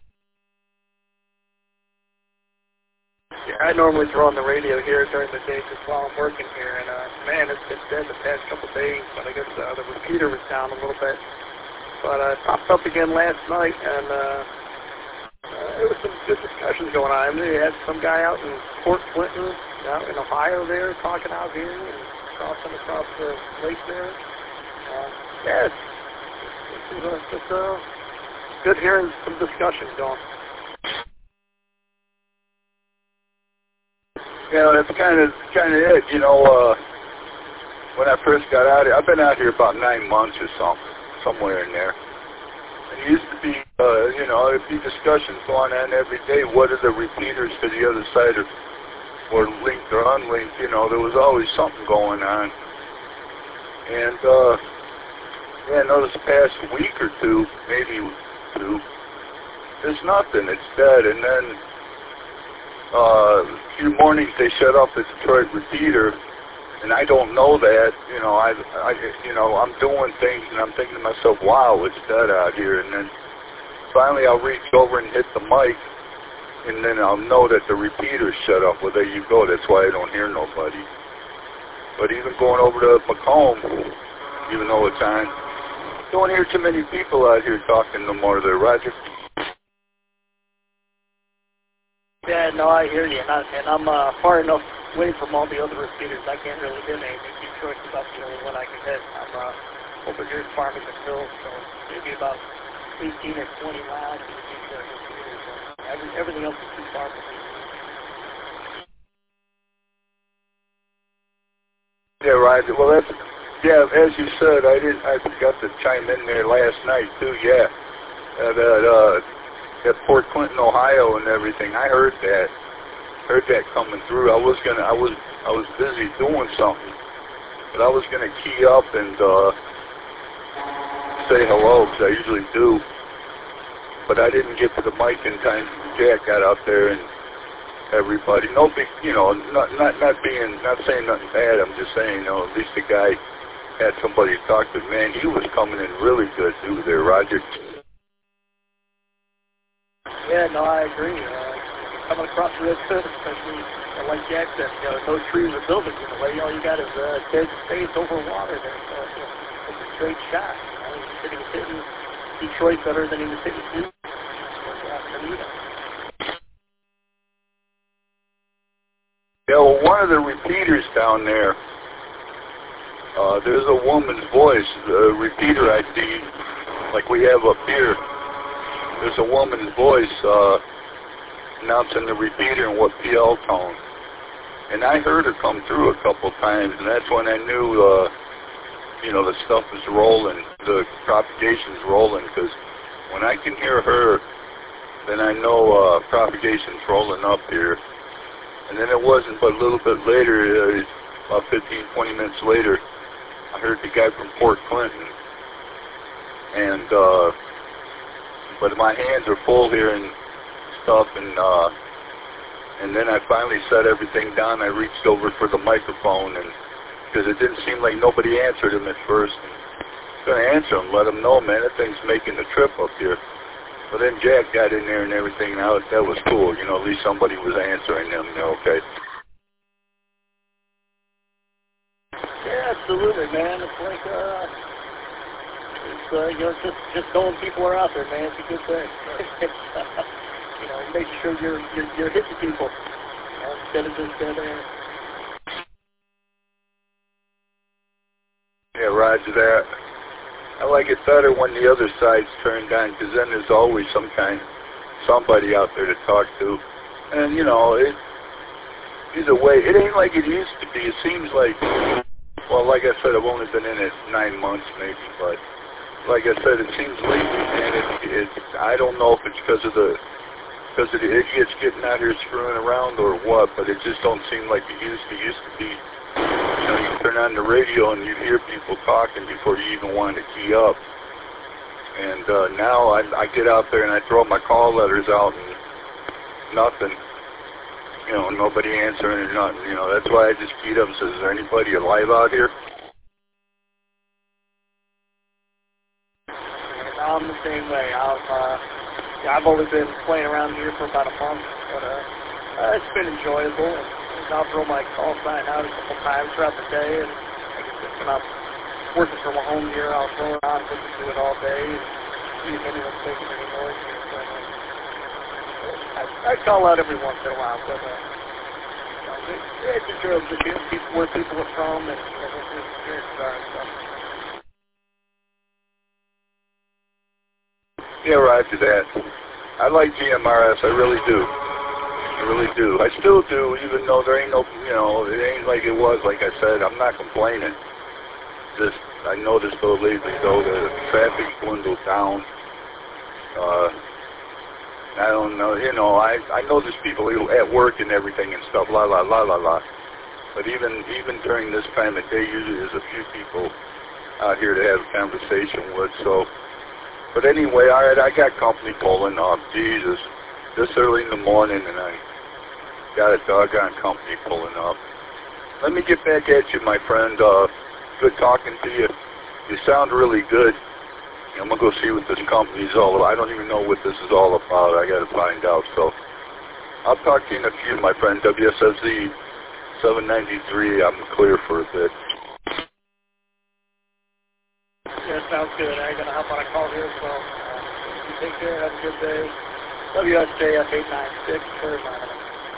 Yeah, I normally throw on the radio here during the day just while I'm working here, and uh, man, it's been dead the past couple of days, but I guess uh, the repeater was down a little bit. But uh, it popped up again last night, and uh, uh, there was some good discussions going on. I mean, they had some guy out in Port Clinton, out in Ohio there, talking out here, and crossing across the lake there. Uh, yeah, it's, it's, it's, it's uh, good hearing some discussions going. You know, that's kind of kind of it. You know, uh, when I first got out here, I've been out here about nine months or something, somewhere in there. And it used to be, uh, you know, there'd be discussions going on every day. What are the repeaters to the other side of, or linked or unlinked? You know, there was always something going on. And uh, yeah, I noticed the past week or two, maybe two, there's nothing. It's dead. And then uh, a few mornings they shut off the Detroit repeater, and I don't know that. You know, I, I, you know, I'm doing things, and I'm thinking to myself, "Wow, it's dead out here." And then finally, I'll reach over and hit the mic, and then I'll know that the repeater's shut off. Well, there you go. That's why I don't hear nobody. But even going over to Macomb, even though it's on, don't hear too many people out here talking no more there, Roger. Yeah, no, I hear you, and, I, and I'm uh, far enough away from all the other repeaters. I can't really hit anything. Detroit's about the only one I can hit. I'm uh, over here in Farmington Hills, so maybe about eighteen or twenty miles to the repeaters. So every, everything else is too far from me. Yeah, Roger. Well, that's, yeah, as you said, I didn't, I forgot to chime in there last night, too, yeah. At, at, uh, at Port Clinton, Ohio and everything. I heard that. Heard that coming through. I was gonna, I was, I was busy doing something, but I was gonna key up and, uh, say hello, because I usually do. But I didn't get to the mic in time. Jack got out there and everybody, no big, you know, not not not being, not saying nothing bad. I'm just saying, you know, at least the guy had somebody to talk to. Man, he was coming in really good too there, Roger. Yeah, no, I agree. Uh, coming across the red foot, especially uh, like Jack said, you know, no trees or buildings in the way. All you got is uh, dead space over water there. So you know, it's a straight shot. You know, he was hitting, hitting Detroit better than he was hitting Houston. Yeah, well, one of the repeaters down there, uh, there's a woman's voice, the repeater I D, like we have up here. There's a woman's voice uh, announcing the repeater in what P L tone. And I heard her come through a couple times, and that's when I knew, uh, you know, the stuff was rolling, the propagation's rolling, because when I can hear her, then I know uh, propagation's rolling up here. And then it wasn't but a little bit later, uh, about fifteen, twenty minutes later, I heard the guy from Port Clinton. And, uh, but my hands are full here and stuff, and uh, And then I finally set everything down. I reached over for the microphone, and because it didn't seem like nobody answered him at first. I'm going to answer him, let him know, man, that thing's making the trip up here. But then Jack got in there and everything. Now that was cool. You know, at least somebody was answering them. You know, okay. Yeah, absolutely, man. It's like, uh, it's, uh, you know, just, just knowing people are out there, man. It's a good thing. It's, uh, you know, making sure you're, you're, you're hitting people, you know, instead of just dead air. Yeah, roger that. I like it better when the other side's turned on, because then there's always some kind, somebody out there to talk to. And, you know, it, either way, it ain't like it used to be. It seems like, well, like I said, I've only been in it nine months maybe, but like I said, it seems lately, man, it, it, I don't know if it's because of the, because of the idiots getting out here screwing around or what, but it just don't seem like it used to. It used to be, you know, you turn on the radio and you hear people talking before you even want to key up. And uh, now I, I get out there and I throw my call letters out and nothing. You know, nobody answering or nothing. You know, that's why I just keyed up and says, is there anybody alive out here? And I'm the same way. I've, uh, yeah, I've only been playing around here for about a month, but uh, uh, it's been enjoyable. And, I'll throw my call sign out a couple times throughout the day, and like I said, when I'm working from home here, I'll throw it on, listen to it all day, and see if anyone's making any noise. But, uh, I, I call out every once in a while, but uh, you know, it, it's enjoyable to hear people, where people are from and you know, what their experiences are and stuff. Yeah, roger that. I like G M R S, I really do. I really do. I still do, even though there ain't no, you know, it ain't like it was. Like I said, I'm not complaining. Just, I noticed though lately, though, the traffic dwindled down. Uh, I don't know, you know, I, I know there's people at work and everything and stuff, la, la, la, la, la. But even, even during this time of day, usually there's a few people out here to have a conversation with, so. But anyway, all right, I got company pulling up. Jesus. This early in the morning, and I got a doggone company pulling up. Let me get back at you, my friend. Uh, good talking to you. You sound really good. I'm going to go see what this company's all about. I don't even know what this is all about. I got to find out. So I'll talk to you in a few, my friend. W S F Z seven ninety-three. I'm clear for a bit. Yeah, sounds good. I got to hop on a call here, so uh, you take care. Have a good day. W S J F eight nine six for monitor.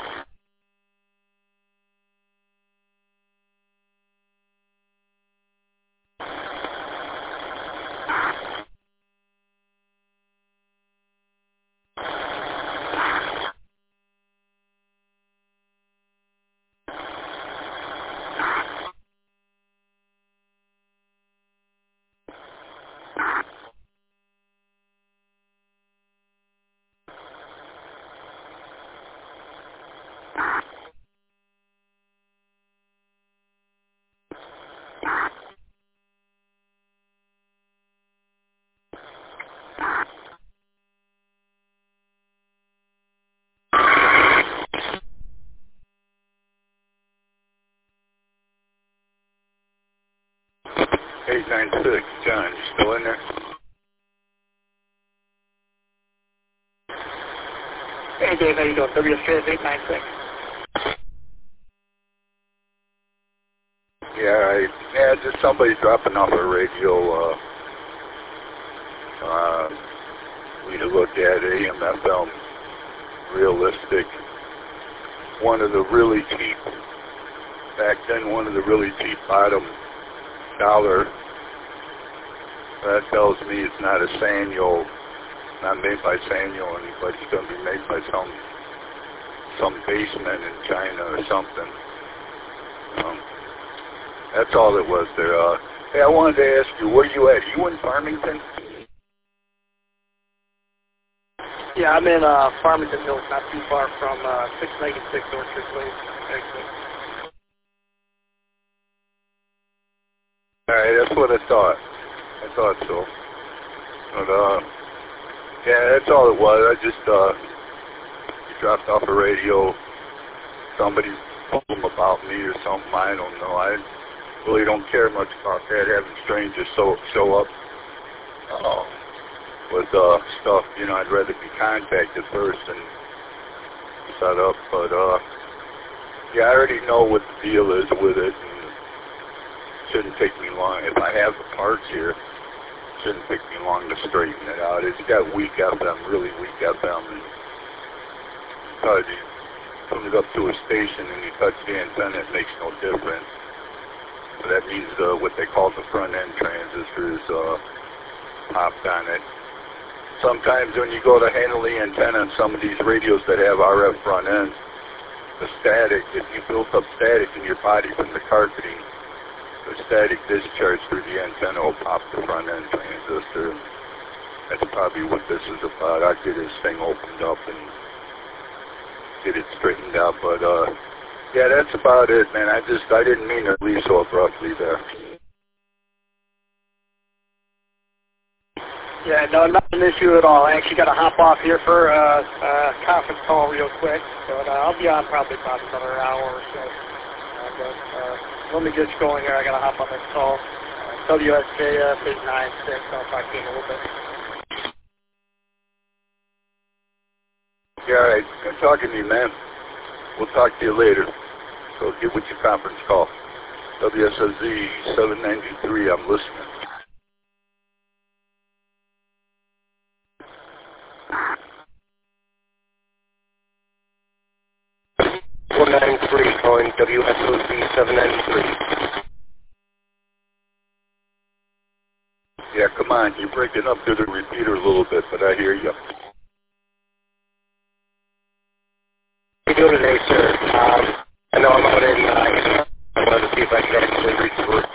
eight nine six, John, you still in there? Hey, Dave, how you doing? W S J F eight nine six. Yeah, I, yeah, just somebody dropping off a radio. Uh, uh, we look at A M F M, realistic. One of the really cheap, back then, one of the really cheap bottom dollar. That tells me it's not a Sanyo, not made by Sanyo, but it's going to be made by some some baseman in China or something. Um, that's all it was there. Uh, hey, I wanted to ask you, where you at? You in Farmington? Yeah, I'm in uh, Farmington Hills, not too far from uh, six ninety-six Orchard Place, actually. All right, that's what I thought. I thought so. But, uh, yeah, that's all it was. I just, uh, you dropped off a radio. somebody told them about me or something. I don't know. I really don't care much about that, having strangers so, show up uh, with uh, stuff. You know, I'd rather be contacted first and set up. But, uh, yeah, I already know what the deal is with it. And it shouldn't take me long. If I have the parts here, it shouldn't take me long to straighten it out. It's got weak F M, really weak F M. And because you tune it up to a station and you touch the antenna, it makes no difference. So that means uh, what they call the front end transistors uh, popped on it. Sometimes when you go to handle the antenna on some of these radios that have R F front ends, the static, if you built up static in your body from the carpeting, the static discharge through the antenna will pop the front end transistor. That's probably what this is about. I'll get this thing opened up and get it straightened out. But, uh, yeah, that's about it, man. I just, I didn't mean to leave so abruptly there. Yeah, no, not an issue at all. I actually got to hop off here for a uh, uh, conference call real quick, but uh, I'll be on probably about another hour or so. Uh, but uh, let me get going here. I got to hop on this call. Uh, W S K F eight nine six. I'll talk to you in a little bit. Yeah, all right. I'm talking to you, man. We'll talk to you later. So get with your conference call. W S S Z seven ninety-three, I'm listening. four nine three calling W S O Z seven ninety-three. Yeah, come on. You're breaking up through the repeater a little bit, but I hear you. How you doing today, sir? Um, I know I'm out in, uh, I wanted to see if I could actually reach the room.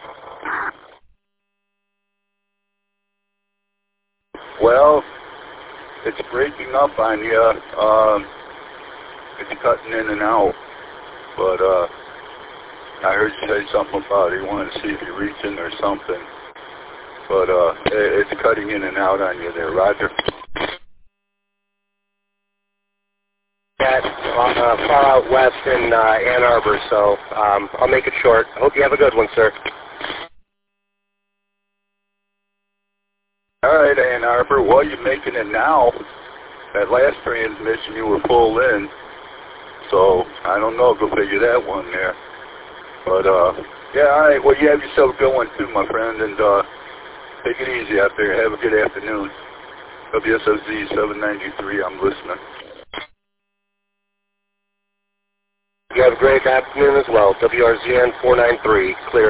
Well, it's breaking up on you. Um, it's cutting in and out. But uh, I heard you say something about it. You wanted to see if you're reaching or something. But uh, it's cutting in and out on you there, Roger. At, uh, far out west in uh, Ann Arbor, so um, I'll make it short. I hope you have a good one, sir. All right, Ann Arbor. Well, you're making it now. That last transmission you were full in. So, I don't know. Go figure that one there. But, uh, yeah, all right. Well, you have yourself a good one, too, my friend. And uh, take it easy out there. Have a good afternoon. W S O Z seven ninety-three, I'm listening. You have a great afternoon as well. W R Z N four nine three, clear.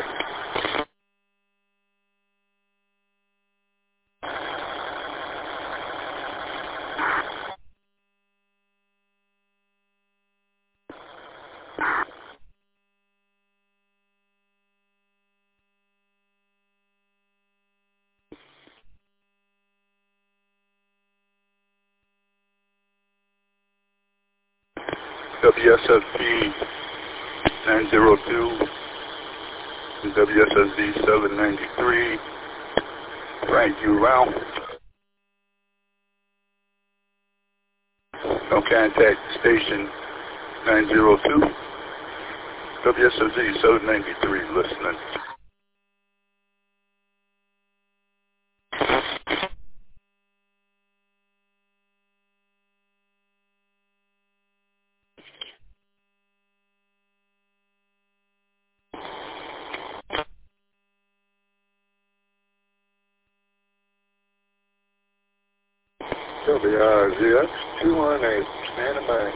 W S F P nine zero two and W S S Z seven ninety-three. Frank, you around? No contact station nine zero two. W S S Z seven ninety-three, listening. W R Z X two one eight, standing by.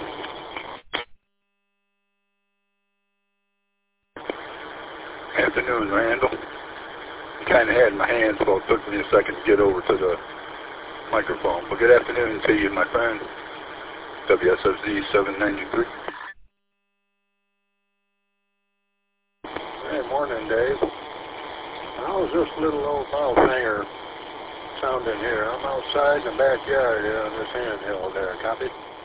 Afternoon, Randall. Kind of had my hands full. It took me a second to get over to the microphone. But good afternoon to you, my friend. W S F Z seven ninety-three. Hey, morning, Dave. How's this little old mouth hanger sounding here? I'm outside in the backyard here on this handheld there. Copy?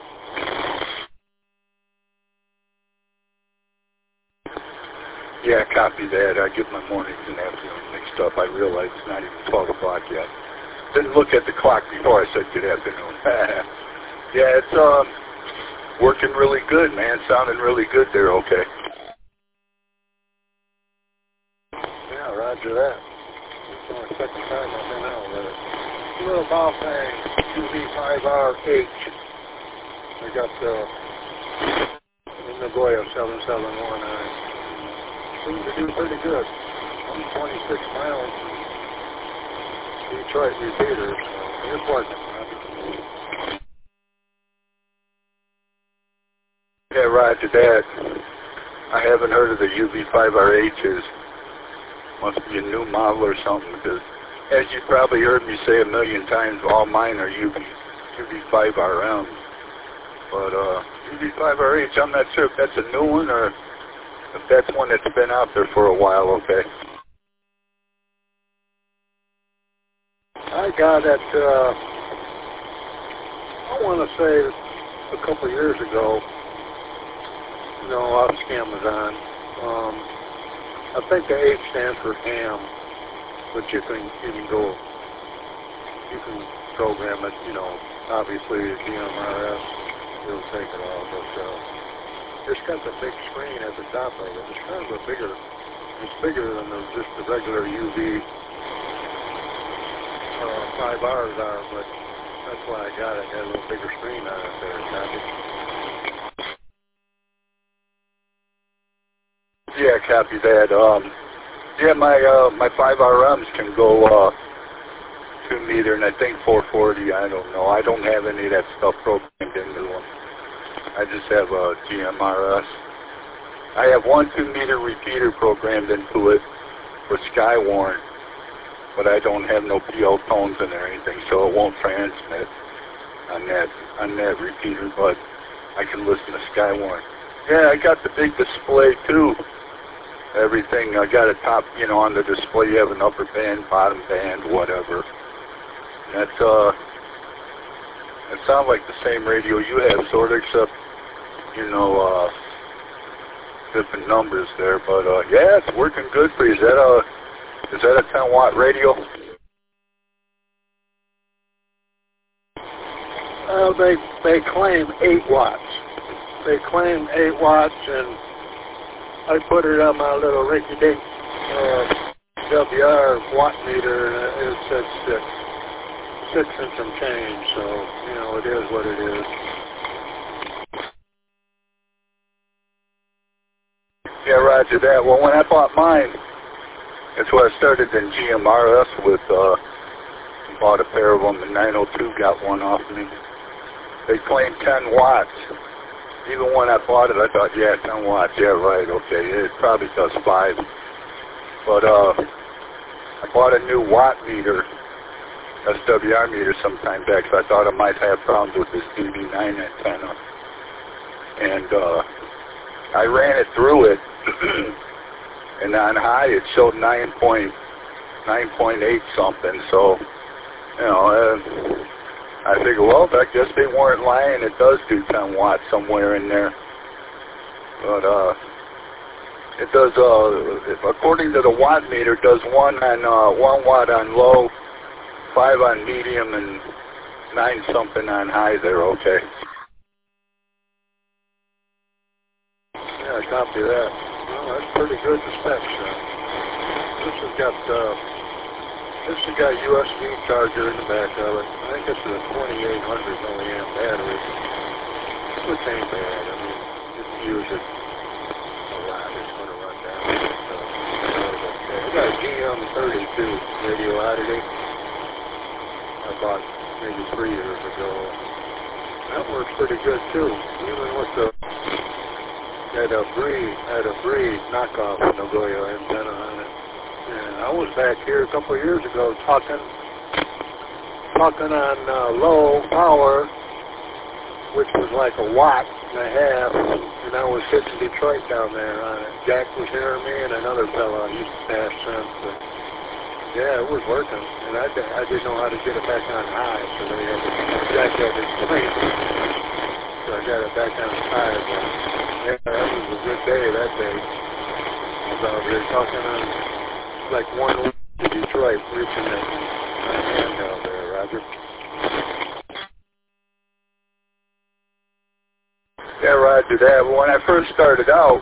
Yeah, copy that. I get my mornings and afternoons mixed up. I realize it's not even twelve o'clock yet. Didn't look at the clock before I said good afternoon. Yeah, it's, um, working really good, man. Sounding really good there, okay. Yeah, roger that. It's only the second time I've been out with it. Little Baofeng U V five R H. I got the Nagoya seven seven one nine. Seems to do pretty good. I'm twenty-six miles Detroit repeater, so it's working. Yeah, roger that. I haven't heard of the U V five R H's. Must be a new model or something, because as you probably heard me say a million times, all mine are U V, U V five R Ms. But uh, U V five R H, I'm not sure if that's a new one or if that's one that's been out there for a while, okay? I got it, uh, I want to say a couple of years ago, you know, off Amazon. Um, I think the H stands for ham, but you can you can go you can program it. You know, obviously the G M R S will take it all, but uh, it's got the big screen at the top of it. It's kind of a bigger. It's bigger than the, just the regular U V uh, five R's are, but that's why I got it. It had a little bigger screen on it there, copy. Yeah, copy that. Um, yeah, my uh, my five R Ms can go uh, two meter, and I think four forty. I don't know. I don't have any of that stuff programmed into them. I just have a G M R S. I have one two meter repeater programmed into it for Skywarn, but I don't have no P L tones in there or anything, so it won't transmit on that on that repeater. But I can listen to Skywarn. Yeah, I got the big display too. Everything, I got a top, you know, on the display you have an upper band, bottom band, whatever. That's, uh, it sounds like the same radio you have, sort of, except, you know, uh, different numbers there. But, uh, yeah, it's working good for you. Is that a, is that a ten watt radio? Uh, they, they claim eight watts. They claim eight watts, and I put it on my little rinky-dink uh, W R watt meter, and it said six. Six and some change, so, you know, it is what it is. Yeah, roger that. Well, when I bought mine, that's where I started in G M R S with, uh, bought a pair of them, and nine oh two got one off me. They claimed ten watts. Even when I bought it, I thought, yeah, ten watts, yeah, right, okay, it probably does five. But uh, I bought a new watt meter, S W R meter sometime back, so I thought I might have problems with this D B nine antenna. And uh, I ran it through it, and on high it showed nine point eight something, so, you know, uh, I figured, well, I guess they weren't lying. It does do ten watts somewhere in there. But, uh, it does, uh, according to the watt meter, it does one on, uh, one watt on low, five on medium, and nine something on high there, okay. Yeah, I copy that. Well, that's pretty good, the specs. Uh, this has got, uh, this has got U S B charger in the back of it. I think this is a twenty-eight hundred milliamp battery, which ain't bad. I mean, if you use it a lot, it's going to run down. So, I got a G M thirty-two radio oddity I bought maybe three years ago. That works pretty good too, even with the had a Bree had a Bree knockoff Nagoya antenna on it. And I was back here a couple of years ago talking, talking on uh, low power, which was like a watt and a half, and I was hitting Detroit down there on it. Jack was hearing me, and another fellow I used to pass since. But yeah, it was working, and I, I didn't know how to get it back on high, so they had to, Jack had to explain it. So I got it back on high again. Yeah, that was a good day that day. I was out here talking on like one week to Detroit, reaching that handheld there, Roger. do that. But when I first started out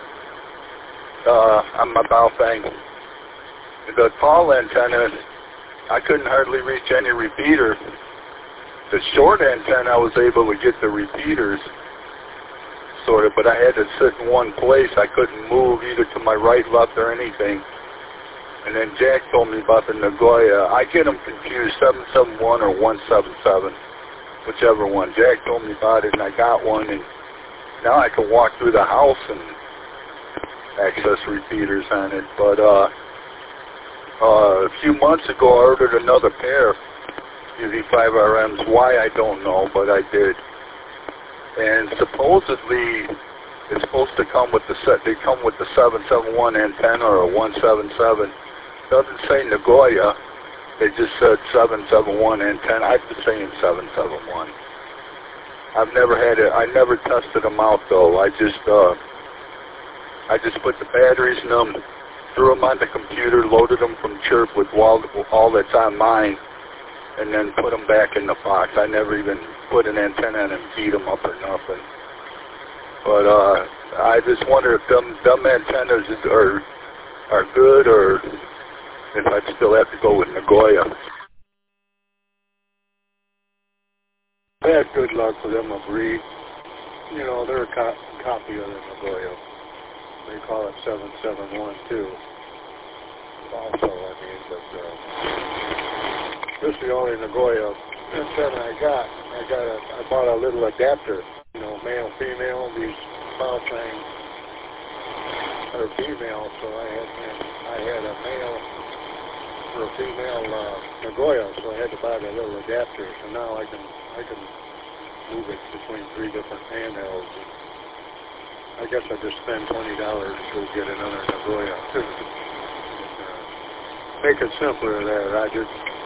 uh, on my Baofeng, the tall antenna, I couldn't hardly reach any repeater. The short antenna, I was able to get the repeaters, sort of, but I had to sit in one place. I couldn't move either to my right, left, or anything. And then Jack told me about the Nagoya. I get them confused, seven seven one or one seven seven, whichever one. Jack told me about it, and I got one, and now I can walk through the house and access repeaters on it. But uh, uh, a few months ago, I ordered another pair, U V five R Ms. Why, I don't know, but I did. And supposedly, it's supposed to come with the set. They come with the seven seven one antenna or a one seven seven. Doesn't say Nagoya. They just said seven seven one antenna. I've been saying seven seven one. I've never had it. I never tested them out though. I just, uh, I just put the batteries in them, threw them on the computer, loaded them from Chirp with all, all that's on mine, and then put them back in the box. I never even put an antenna in and feed them up or nothing. But uh, I just wonder if them, them antennas are, are good, or if I'd still have to go with Nagoya. I had good luck with them, Agreed. You know, they're a co copy of the Nagoya. They call it seven seven one too. Also, I mean, but uh, this is the only Nagoya antenna I got. I got a, I bought a little adapter. You know, male, female. These Baofeng are female, so I had I had a male for a female uh, Nagoya, so I had to buy the little adapter. So now I can I can move it between three different handhelds. I guess I just spend twenty dollars to get another Nagoya. and, uh, make it simpler there, Roger.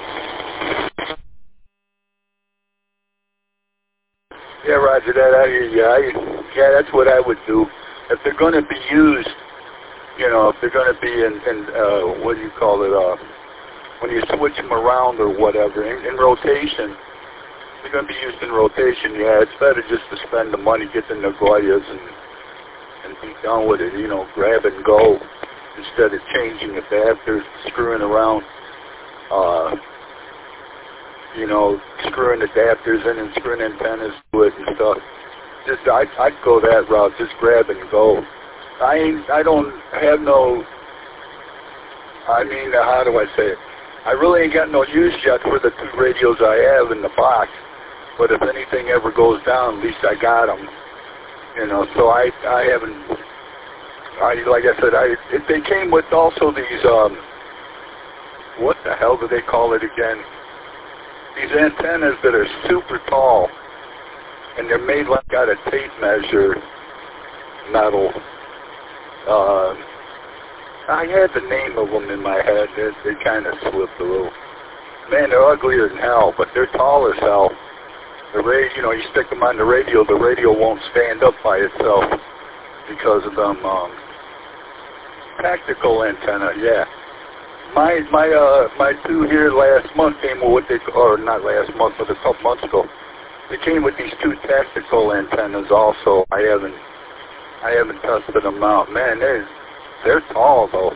Yeah, Roger, that I hear you. I, yeah, that's what I would do. If they're going to be used, you know, if they're going to be in, in uh, what do you call it, uh, when you switch them around or whatever, in, in rotation, they're going to be used in rotation, yeah, it's better just to spend the money, get the Nagoyas and, and be done with it, you know, grab and go, instead of changing adapters, screwing around, uh, you know, screwing adapters in and screwing antennas to it and stuff. Just, I'd, I'd go that route, just grab and go. I ain't, I don't have no, I mean, uh, how do I say it? I really ain't got no use yet for the two radios I have in the box, but if anything ever goes down, at least I got them, you know, so I, I haven't, I, like I said, I, it, they came with also these, um, what the hell do they call it again? These antennas that are super tall, and they're made like out of tape measure metal. Uh, I had the name of them in my head. They, they kind of slipped a little. Man, they're uglier than hell, but they're tall as hell. The radio, you know, you stick them on the radio, the radio won't stand up by itself because of them. Um, tactical antenna, yeah. My my uh my two here last month came with what they, or not last month, but a couple months ago. They came with these two tactical antennas also. I haven't I haven't tested them out. Man, they're they're tall though.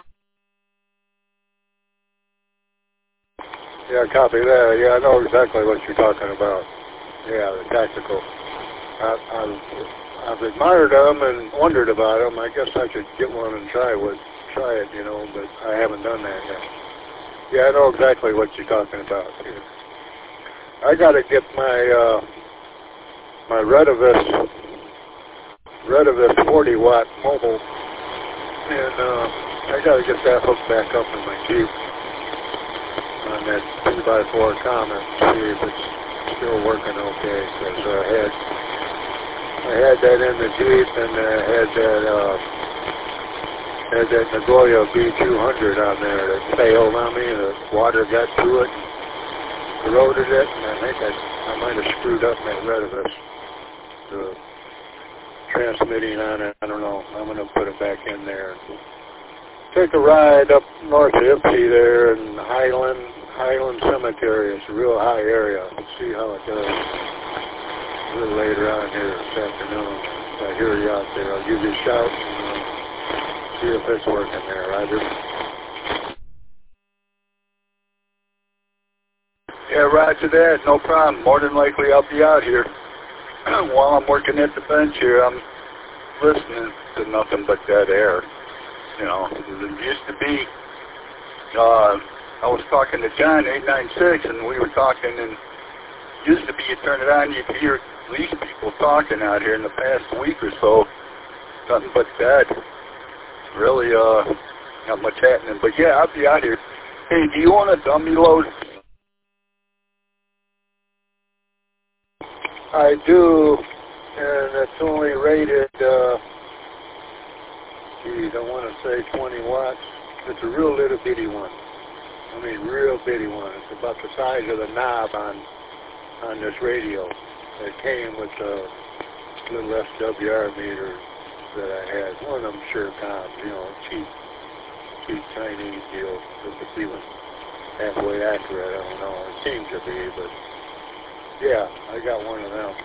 Yeah, copy that. Yeah, I know exactly what you're talking about. Yeah, the tactical. I, I've I've admired them and wondered about them. I guess I should get one and try with. try it, you know, but I haven't done that yet. Yeah, I know exactly what you're talking about. I got to get my uh, my Retevis Retevis forty watt mobile, and uh, I got to get that hooked back up in my Jeep on that two by four Comet, see if it's still working okay. Because uh, I had I had that in the Jeep, and I had that. Uh, had that Nagoya B two hundred on there that failed on me, and the water got to it, corroded it, and I think I, I might have screwed up my Retevis, the transmitting on it. I don't know. I'm going to put it back in there. Take a ride up north of Ipsy there in Highland, Highland Cemetery. It's a real high area. Let's see how it does a little later on here this afternoon. I hear you out there, I'll give you a shout and uh, see if it's working there, Roger. Yeah, roger that. No problem. More than likely I'll be out here. While I'm working at the bench here, I'm listening to nothing but dead air. You know, it used to be, uh, I was talking to John, eight nine six, and we were talking, and used to be you turn it on, you'd hear these people talking out here in the past week or so. Nothing but dead. Really, uh, not much happening. But yeah, I'll be out here. Hey, do you want a dummy load? I do, and it's only rated, uh, geez, I want to say twenty watts. It's a real little bitty one. I mean, real bitty one. It's about the size of the knob on on this radio. It came with a little S W R meter that I had. One of them Surecom, you know, cheap, cheap Chinese deal. If it's even halfway accurate, I don't know. It seems to be, but yeah, I got one of them.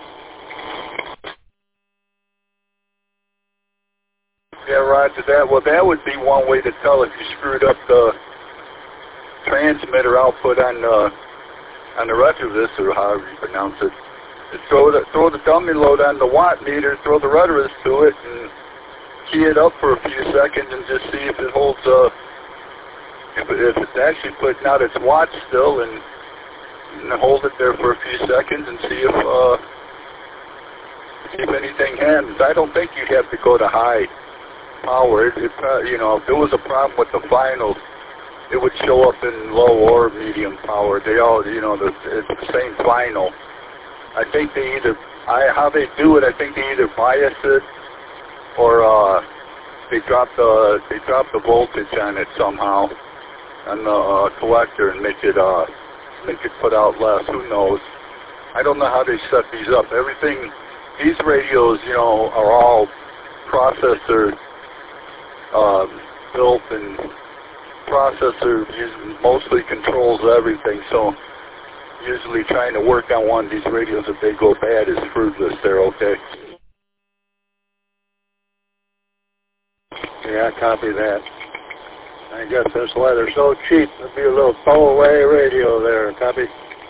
Yeah, roger that. Well, that would be one way to tell if you screwed up the transmitter output on the on the retrovis, or however you pronounce it. Just throw the throw the dummy load on the watt meter, throw the retrovis to it, and key it up for a few seconds, and just see if it holds. Uh, if, it, if it's actually putting out its watts still, and, and hold it there for a few seconds, and see if uh, see if anything happens. I don't think you'd have to go to high power. It, it, uh, you know, if there was a problem with the finals, it would show up in low or medium power. They all, you know, the, it's the same final. I think they either, I how they do it, I think they either bias it or uh, they drop the they drop the voltage on it somehow on the uh, collector and make it uh, make it put out less. Who knows? I don't know how they set these up. Everything, these radios, you know, are all processor uh, built, and processor usually mostly controls everything. So usually trying to work on one of these radios, if they go bad, is fruitless. They're okay. Yeah, I copy that. I guess that's why they're so cheap. It'd be a little throwaway radio there. Copy.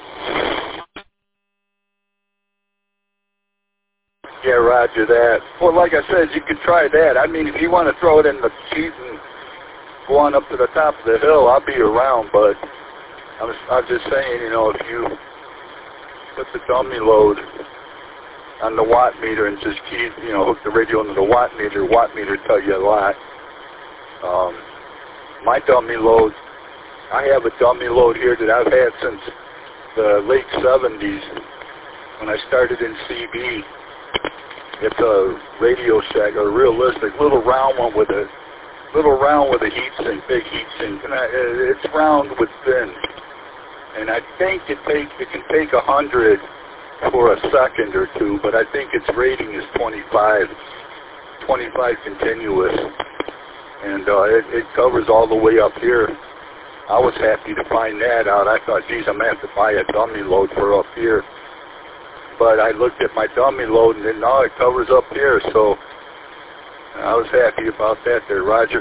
Yeah, roger that. Well, like I said, you could try that. I mean, if you want to throw it in the sheet and go on up to the top of the hill, I'll be around, but I was, I was just saying, you know, if you put the dummy load on the watt meter and just key, you know, hook the radio into the watt meter, watt meter tell you a lot. Um, my dummy load, I have a dummy load here that I've had since the late seventies when I started in C B. It's a Radio Shack, a realistic little round one with a little round with a heat sink, big heat sink, and I, it's round with thin. And I think it take it can take a hundred for a second or two, but I think its rating is twenty-five, twenty-five continuous, and uh, it, it covers all the way up here. I was happy to find that out. I thought, geez, I'm gonna have to buy a dummy load for up here. But I looked at my dummy load, and then now it covers up here, so I was happy about that there, Roger.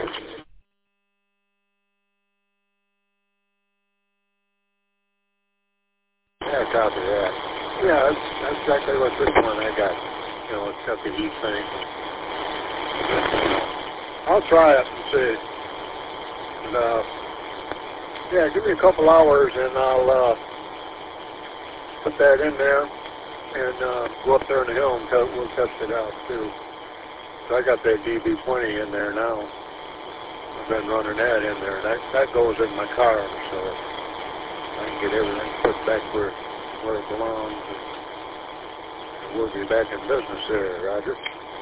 Yeah, copy that. Yeah, that's, that's exactly what this one I got. You know, it's got the heat sink. I'll try it and see. And, uh, yeah, give me a couple hours, and I'll uh, put that in there. And uh, go up there in the hill and test, we'll test it out too. So I got that D B twenty in there now. I've been running that in there. That that goes in my car, so I can get everything put back where where it belongs. And we'll be back in business there, Roger.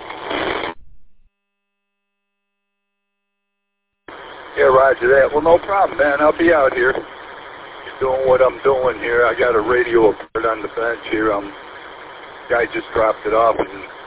Yeah, Roger that. Well, no problem, man. I'll be out here doing what I'm doing here. I got a radio up on the bench here. I'm guy just dropped it off, and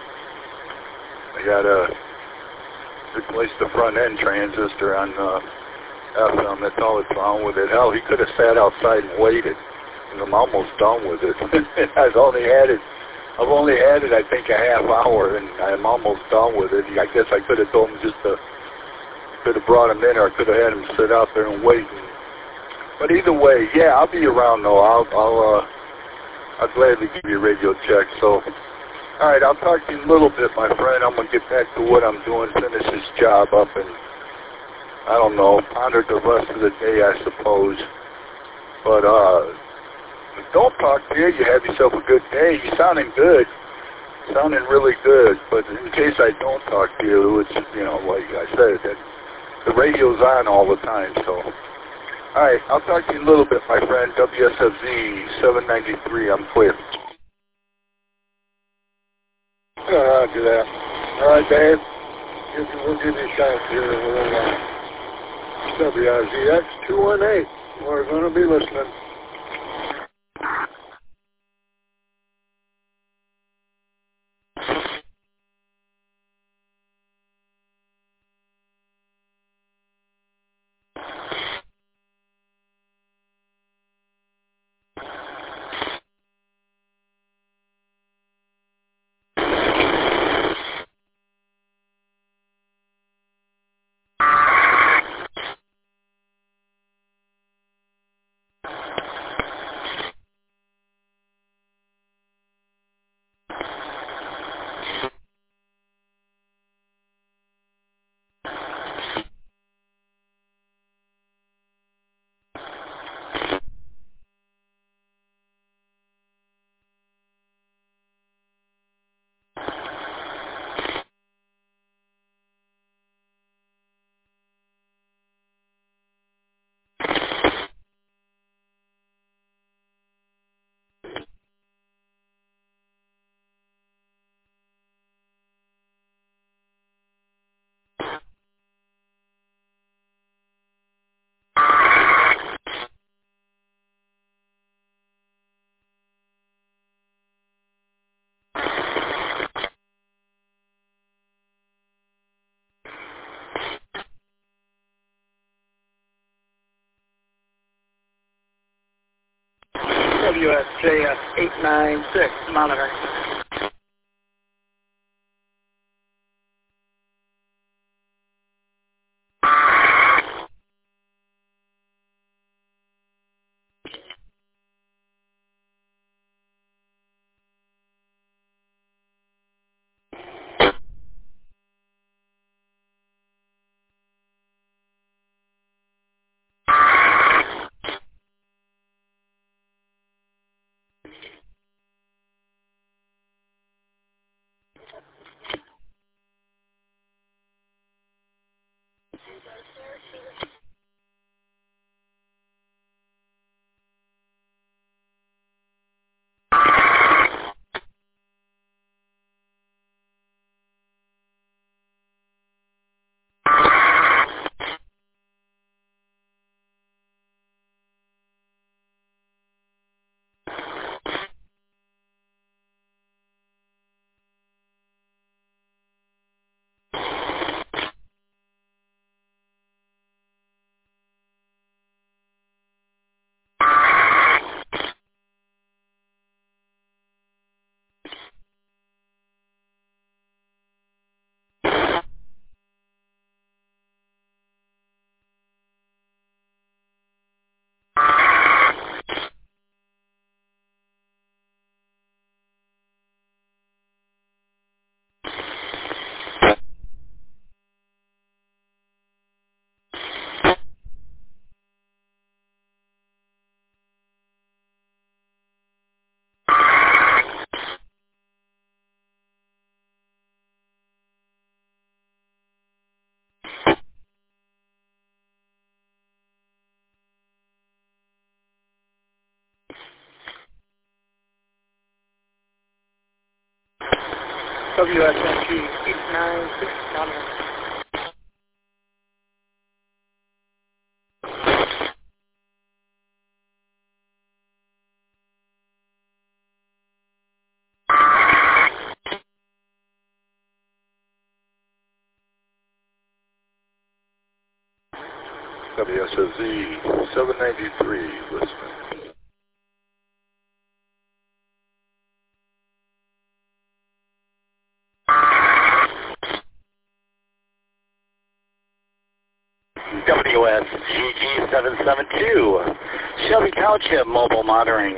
I got to replace the front end transistor on uh, F M. That's all that's wrong with it. Hell, he could have sat outside and waited, and I'm almost done with it. I've only had it I've only had it, I think, a half hour, and I'm almost done with it. I guess I could have told him just to, could have brought him in, or I could have had him sit out there and wait. And, but either way, yeah, I'll be around, though. I'll, I'll, uh, I'll gladly give you a radio check. So, all right, I'll talk to you in a little bit, my friend. I'm going to get back to what I'm doing, finish this job up, and, I don't know, ponder the rest of the day, I suppose. But, uh... don't talk to you. You have yourself a good day. You're sounding good. Sounding really good. But in case I don't talk to you, it's, you know, like I said, that the radio's on all the time. So, all right, I'll talk to you in a little bit, my friend. W S F Z seven ninety-three. I'm clear. Uh, I'll do that. All right, Dave. We'll give you a shot here in a little while. W R Z X two one eight. We're going to be listening. W S J S eight nine six, monitor. W S N G eight nine six, monitor. W S F Z seven ninety-three, listening. W S G G seven seven two, Shelby Township Mobile Monitoring.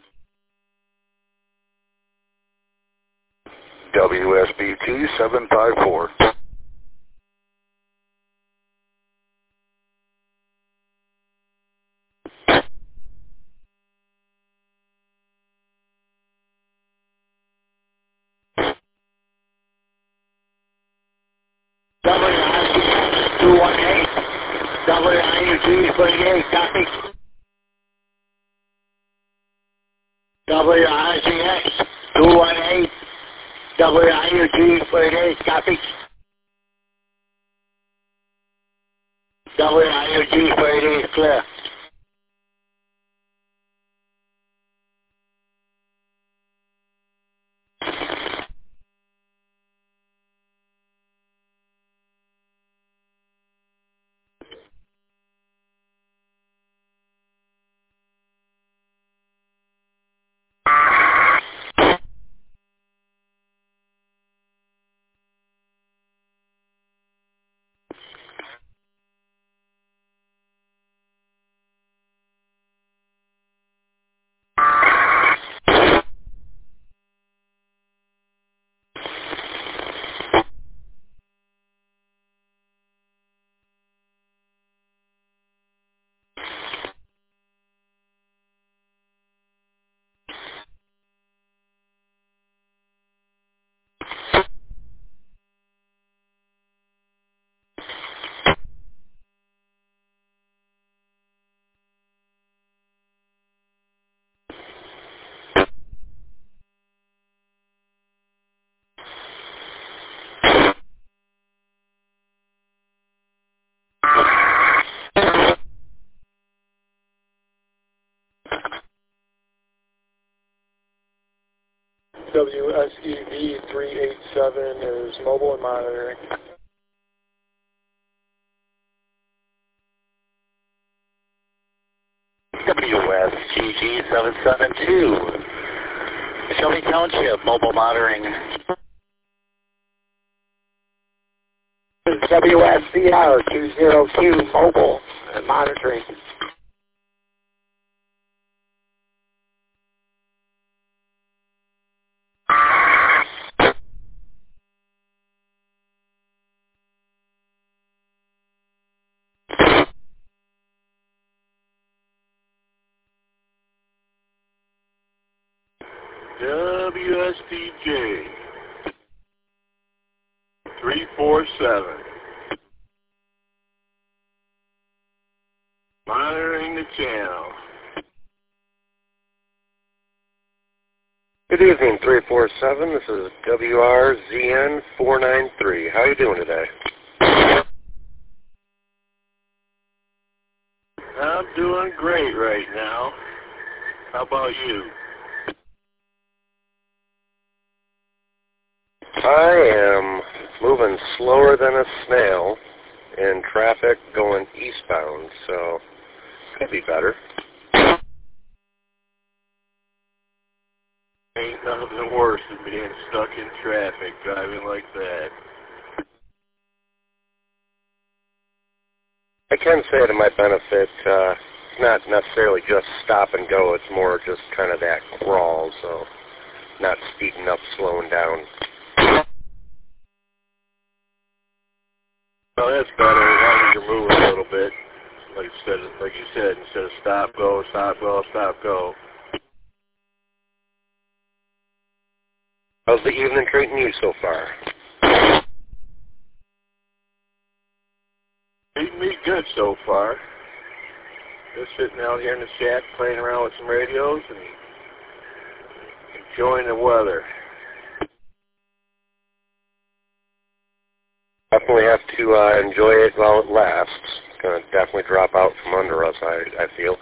W S B T seven five four. W I G X two one eight, W I U G forty-eight, copy. W I G X two one eight, W I U G forty-eight, copy. W I U G forty-eight, clear. W S E V three eight seven is mobile and monitoring. W S G G seven seven two, Shelby Township Mobile Monitoring. W S C R two zero two mobile and monitoring. W S D J three four seven. Monitoring the channel. Good evening, three four seven. This is W R Z N four nine three. How are you doing today? I'm doing great right now. How about you? I am moving slower than a snail in traffic going eastbound, so could be better. Ain't nothing worse than being stuck in traffic driving like that. I can say to my benefit, uh, it's not necessarily just stop and go, it's more just kind of that crawl, so not speeding up, slowing down. Well, that's better as long as you're moving a little bit. Like you said, like you said, instead of stop, go, stop, go, stop, go. How's the evening treating you so far? Treating me good so far. Just sitting out here in the shack, playing around with some radios and enjoying the weather. Definitely have to uh, enjoy it while it lasts. It's going to definitely drop out from under us, I, I feel.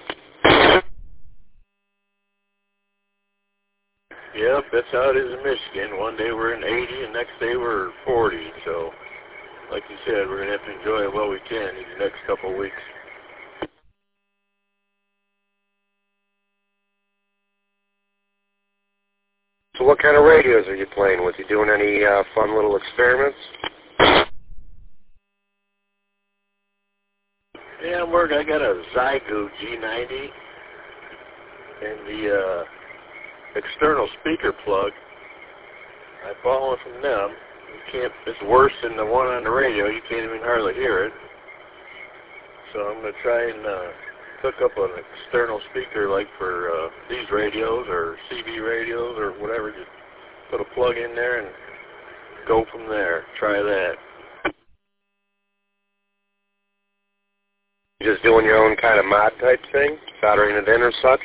Yep, that's how it is in Michigan. One day we're in eighty and next day we're forty. So, like you said, we're going to have to enjoy it while we can these next couple of weeks. So what kind of radios are you playing with? You doing any uh, fun little experiments? Yeah, I'm working. I got a Zygo G ninety and the uh, external speaker plug. I bought one from them. You can't. It's worse than the one on the radio. You can't even hardly hear it. So I'm gonna try and uh, hook up an external speaker, like for uh, these radios or C B radios or whatever. Just put a plug in there and go from there. Try that. Just doing your own kind of mod type thing, soldering it in or such?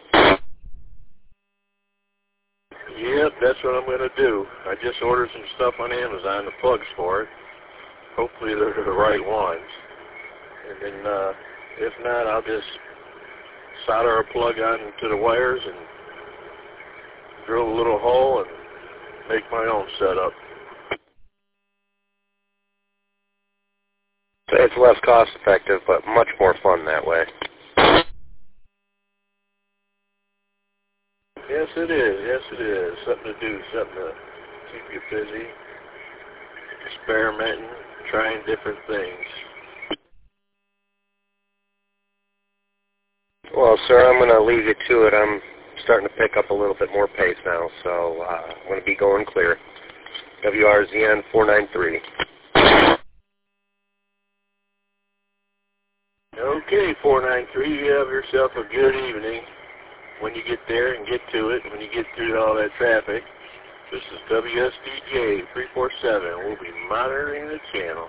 Yep, that's what I'm going to do. I just ordered some stuff on Amazon, the plugs for it. Hopefully they're the right ones. And then, uh, if not, I'll just solder a plug onto the wires and drill a little hole and make my own setup. It's less cost effective, but much more fun that way. Yes, it is. Yes, it is. Something to do, something to keep you busy, experimenting, trying different things. Well, sir, I'm going to leave you to it. I'm starting to pick up a little bit more pace now, so uh, I'm going to be going clear. W R Z N four nine three. Okay, four nine three, you have yourself a good evening when you get there and get to it, when you get through all that traffic. This is W S D J three four seven. We'll be monitoring the channel.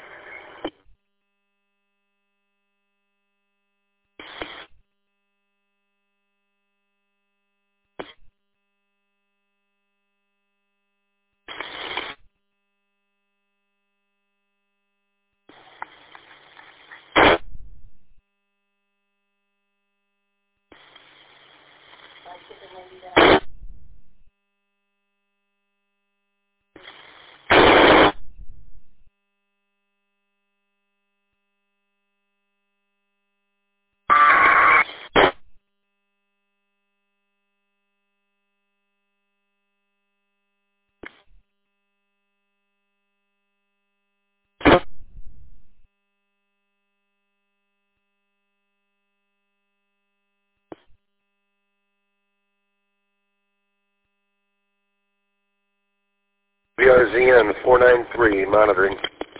W R Z N four nine three, monitoring.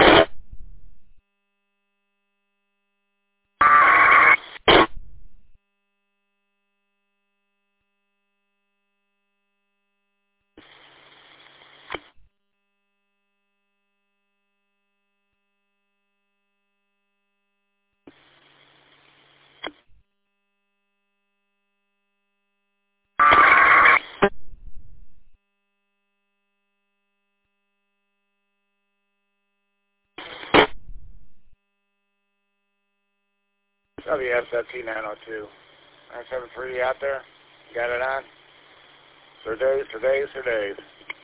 W S F T nine oh two. nine seven three out there? Got it on? Sir days, sir days, sir days.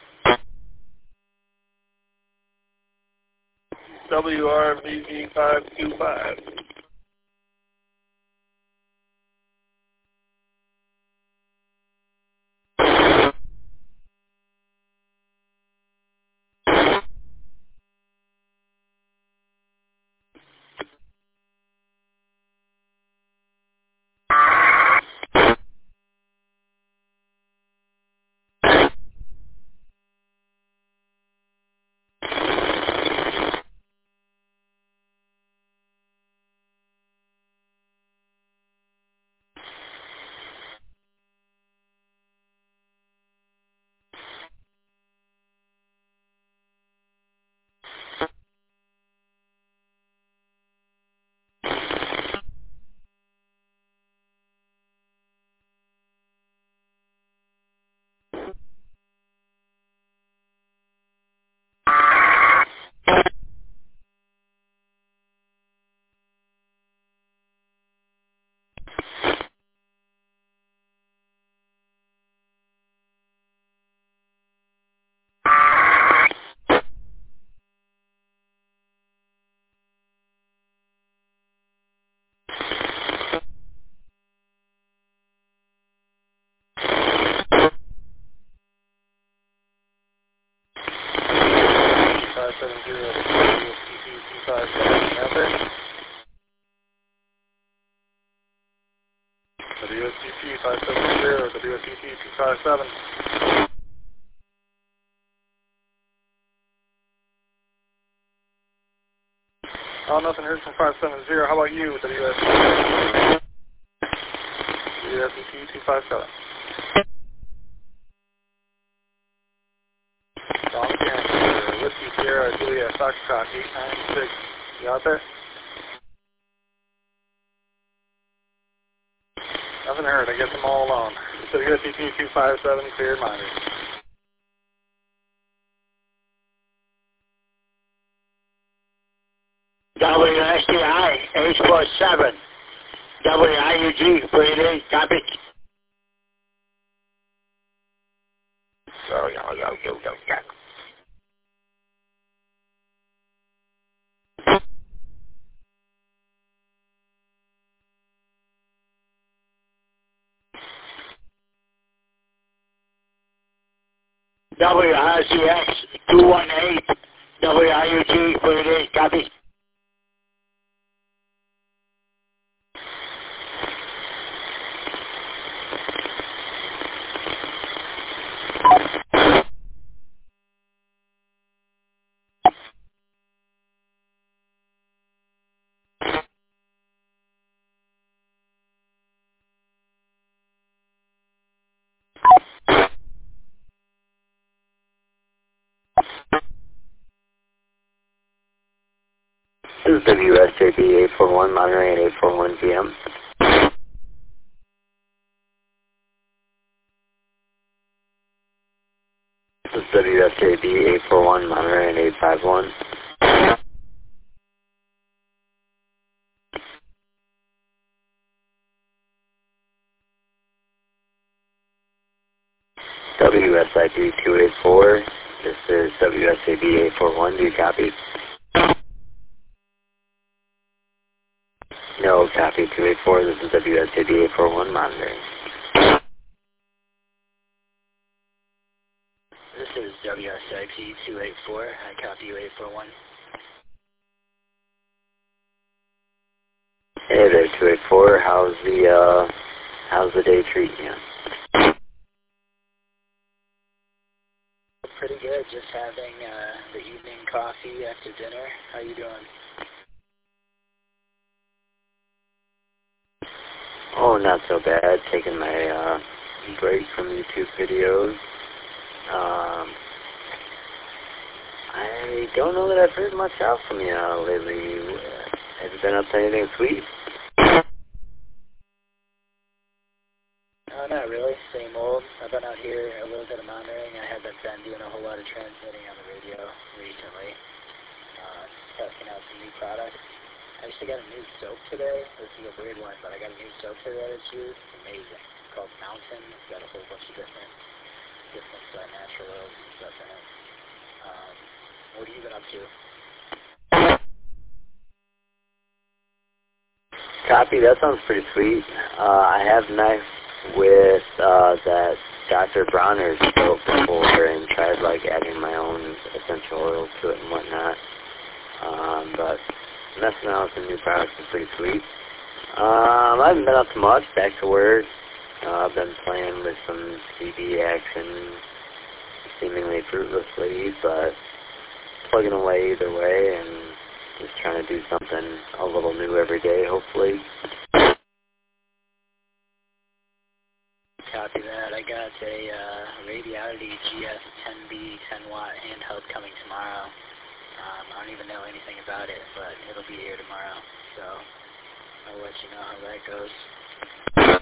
W R V V five two five. W S B T five seven zero, W S B T two five seven. Oh, nothing heard from five seven zero. How about you, W S B T? W S B T two five seven. Tom Cancer, Whiskey Sierra, Juliet, Foxtrot, eight nine six. You out there? Nothing heard. I guess I'm all alone. W S B T two five seven, cleared miners. W S T I, H four seven. W I U G, forty-eight, copy. So, yo, yo, yo, yo, yo. W R C X two one eight, W I U G forty-eight, copy. This is W S J B eight four one, Monterey at eight forty-one p m This is W S J B eight four one, Monterey at eight five one. W S I D two eight four, this is W S J B eight four one, do you copy? No, copy two eight four, this is W S J B eight four one, monitoring. This is W S I P two eight four, I copy you eight four one. Hey there, two eight four, how's the, uh, how's the day treating you? Pretty good, just having uh, the evening coffee after dinner. How you doing? Oh, not so bad. Taking my uh, break from YouTube videos. Um, I don't know that I've heard much out from you uh, lately. Have you been up to anything sweet? Uh, not really. Same old. I've been out here a little bit of monitoring. I haven't been doing a whole lot of transmitting on the radio recently. Uh, testing out some new products. I actually got a new soap today. This is a weird one, but I got a new soap today that's used. It's amazing. It's called Mountain. It's got a whole bunch of different, different uh, natural oils and stuff in it. Um, what have you been up to? Copy. That sounds pretty sweet. Uh, I have messed with uh, that Doctor Bronner's soap before and tried like adding my own essential oils to it and whatnot. Um, but messing out with some new products is pretty sweet. Um, I haven't been up to much. Back to work. Uh, I've been playing with some C D action, seemingly fruitlessly, but plugging away either way and just trying to do something a little new every day, hopefully. Copy that. I got a uh, Radiality G S ten B ten watt handheld coming tomorrow. Um, I don't even know anything about it, but it'll be here tomorrow, so I'll let you know how that goes.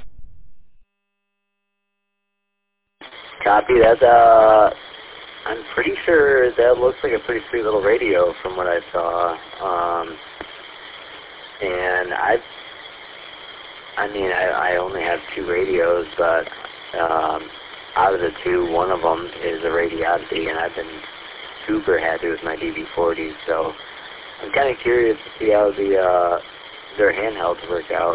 Copy. That's, uh, I'm pretty sure that looks like a pretty sweet little radio from what I saw. Um, and I, I mean, I, I only have two radios, but um, out of the two, one of them is a Radiality, and I've been super happy with my D B forty, so I'm kind of curious to see how the uh, their handhelds work out.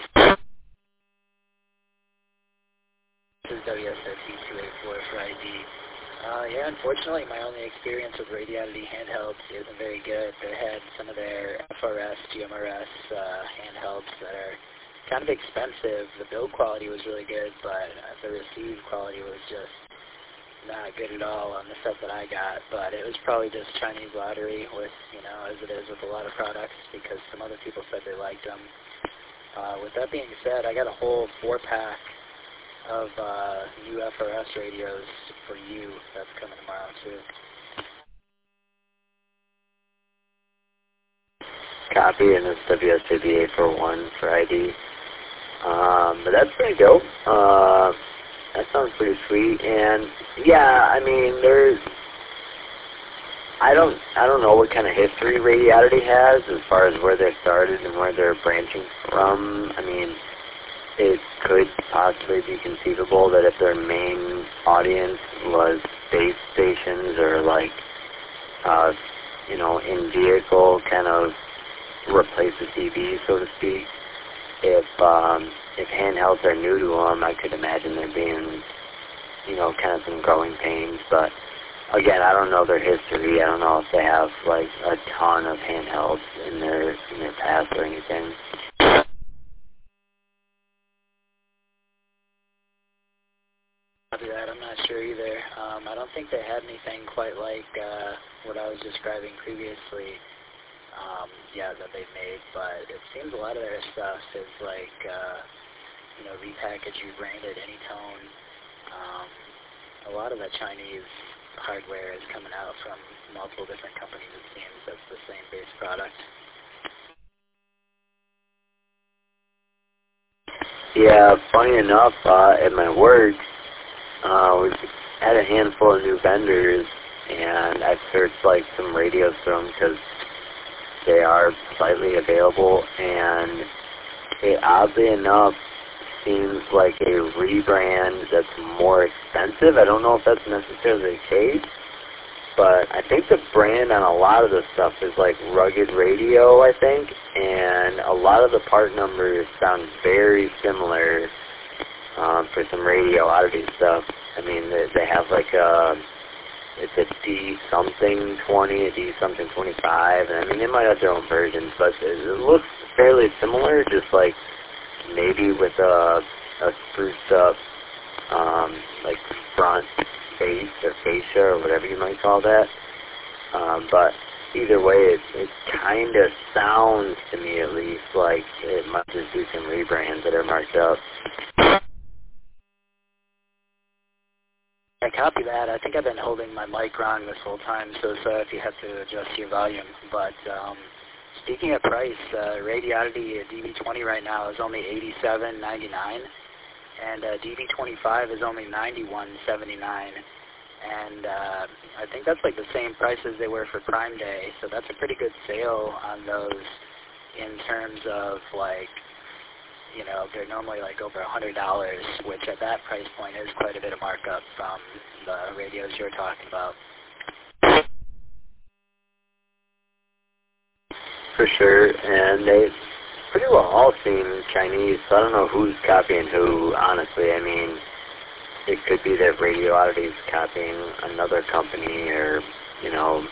This is W S R T two eight four for I D. Uh, yeah, unfortunately, my only experience with Radiality handhelds isn't very good. They had some of their F R S, G M R S uh, handhelds that are kind of expensive. The build quality was really good, but the receive quality was just not good at all on the stuff that I got. But it was probably just Chinese lottery, with you know, as it is with a lot of products, because some other people said they liked them. Uh, with that being said, I got a whole four-pack of uh, U F R S radios for you that's coming tomorrow too. Copy, and it's W S J B eight four one for I D. Um, but that's pretty dope. Uh, that sounds pretty sweet. And yeah, I mean, there's, I don't, I don't know what kind of history Radiodity has as far as where they started and where they're branching from. I mean, it could possibly be conceivable that if their main audience was space stations or like, uh, you know, in vehicle kind of replace the T V, so to speak. If um, if handhelds are new to them, I could imagine there being, you know, kind of some growing pains. But again, I don't know their history. I don't know if they have like a ton of handhelds in their in their past or anything. After that, I'm not sure either. Um, I don't think they had anything quite like uh, what I was describing previously. Um, yeah, that they've made, but it seems a lot of their stuff is like, uh, you know, repackaged, rebranded, Anytone. Um, a lot of the Chinese hardware is coming out from multiple different companies, it seems. That's the same base product. Yeah, funny enough, uh, at my work, uh, we had a handful of new vendors, and I've searched like some radios for them because they are slightly available, and it oddly enough seems like a rebrand that's more expensive. I don't know if that's necessarily the case, but I think the brand on a lot of the stuff is like Rugged Radio, I think, and a lot of the part numbers sound very similar um, for some Radio Oddity stuff. I mean, they, they have like a... It's a D something twenty, a D something twenty-five, and I mean, they might have their own versions, but it looks fairly similar, just like maybe with a, a spruced up, um, like front face or fascia or whatever you might call that. Um, but either way, it, it kind of sounds to me at least like it might just be some rebrands that are marked up. I copy that. I think I've been holding my mic wrong this whole time, so sorry if you have to adjust your volume. But um, speaking of price, uh, Radiodity D B twenty right now is only eighty-seven ninety-nine, and uh, D B twenty-five is only ninety-one seventy-nine. And uh, I think that's like the same price as they were for Prime Day, so that's a pretty good sale on those in terms of like, you know, they're normally like over one hundred dollars, which at that price point is quite a bit of markup from the radios you're talking about. For sure, and they pretty well all seem Chinese, so I don't know who's copying who, honestly. I mean, it could be that Radio Oddity is copying another company, or, you know,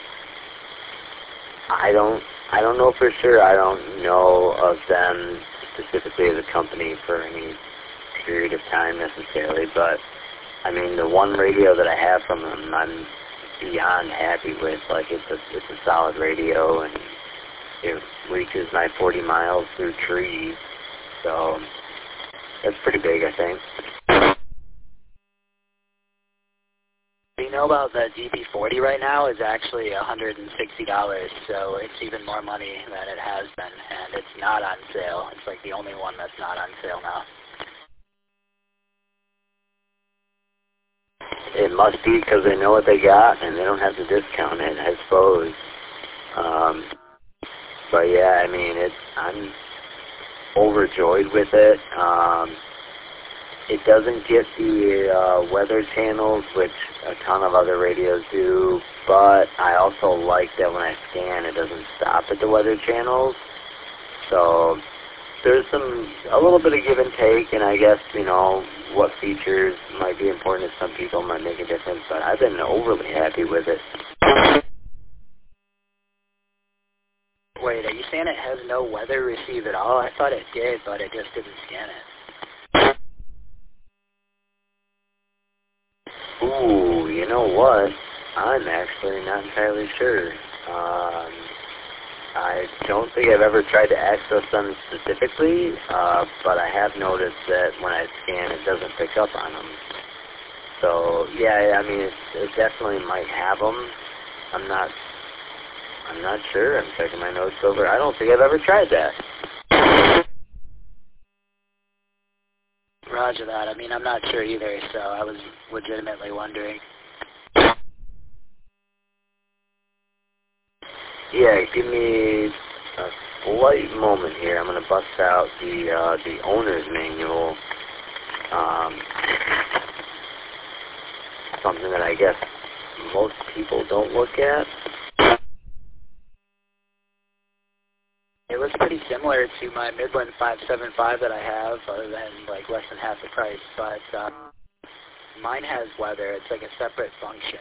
I don't, I don't know for sure. I don't know of them specifically as a company for any period of time necessarily, but I mean, the one radio that I have from them, I'm beyond happy with. Like, it's a it's a solid radio, and it reaches my forty miles through trees, so that's pretty big, I think. You know about the D B forty right now is actually one hundred sixty dollars, so it's even more money than it has been, and it's not on sale. It's like the only one that's not on sale now. It must be because they know what they got, and they don't have to discount it, I suppose. Um, but yeah, I mean, it's I'm overjoyed with it. Um, It doesn't get the uh, weather channels, which a ton of other radios do, but I also like that when I scan, it doesn't stop at the weather channels. So there's some a little bit of give and take, and I guess, you know, what features might be important to some people might make a difference, but I've been overly happy with it. Wait, are you saying scan it has no weather receive at all? I thought it did, but it just didn't scan it. Ooh, you know what? I'm actually not entirely sure. Um, I don't think I've ever tried to access them specifically, uh, but I have noticed that when I scan, it doesn't pick up on them. So, yeah, I mean, it, it definitely might have them. I'm not, I'm not sure. I'm checking my notes over. I don't think I've ever tried that. Roger that. I mean, I'm not sure either, so I was legitimately wondering. Yeah, give me a slight moment here. I'm going to bust out the uh, the owner's manual. Um, something that I guess most people don't look at. It was pretty similar to my Midland five seven five that I have, other than like less than half the price. But uh, mine has weather. It's like a separate function.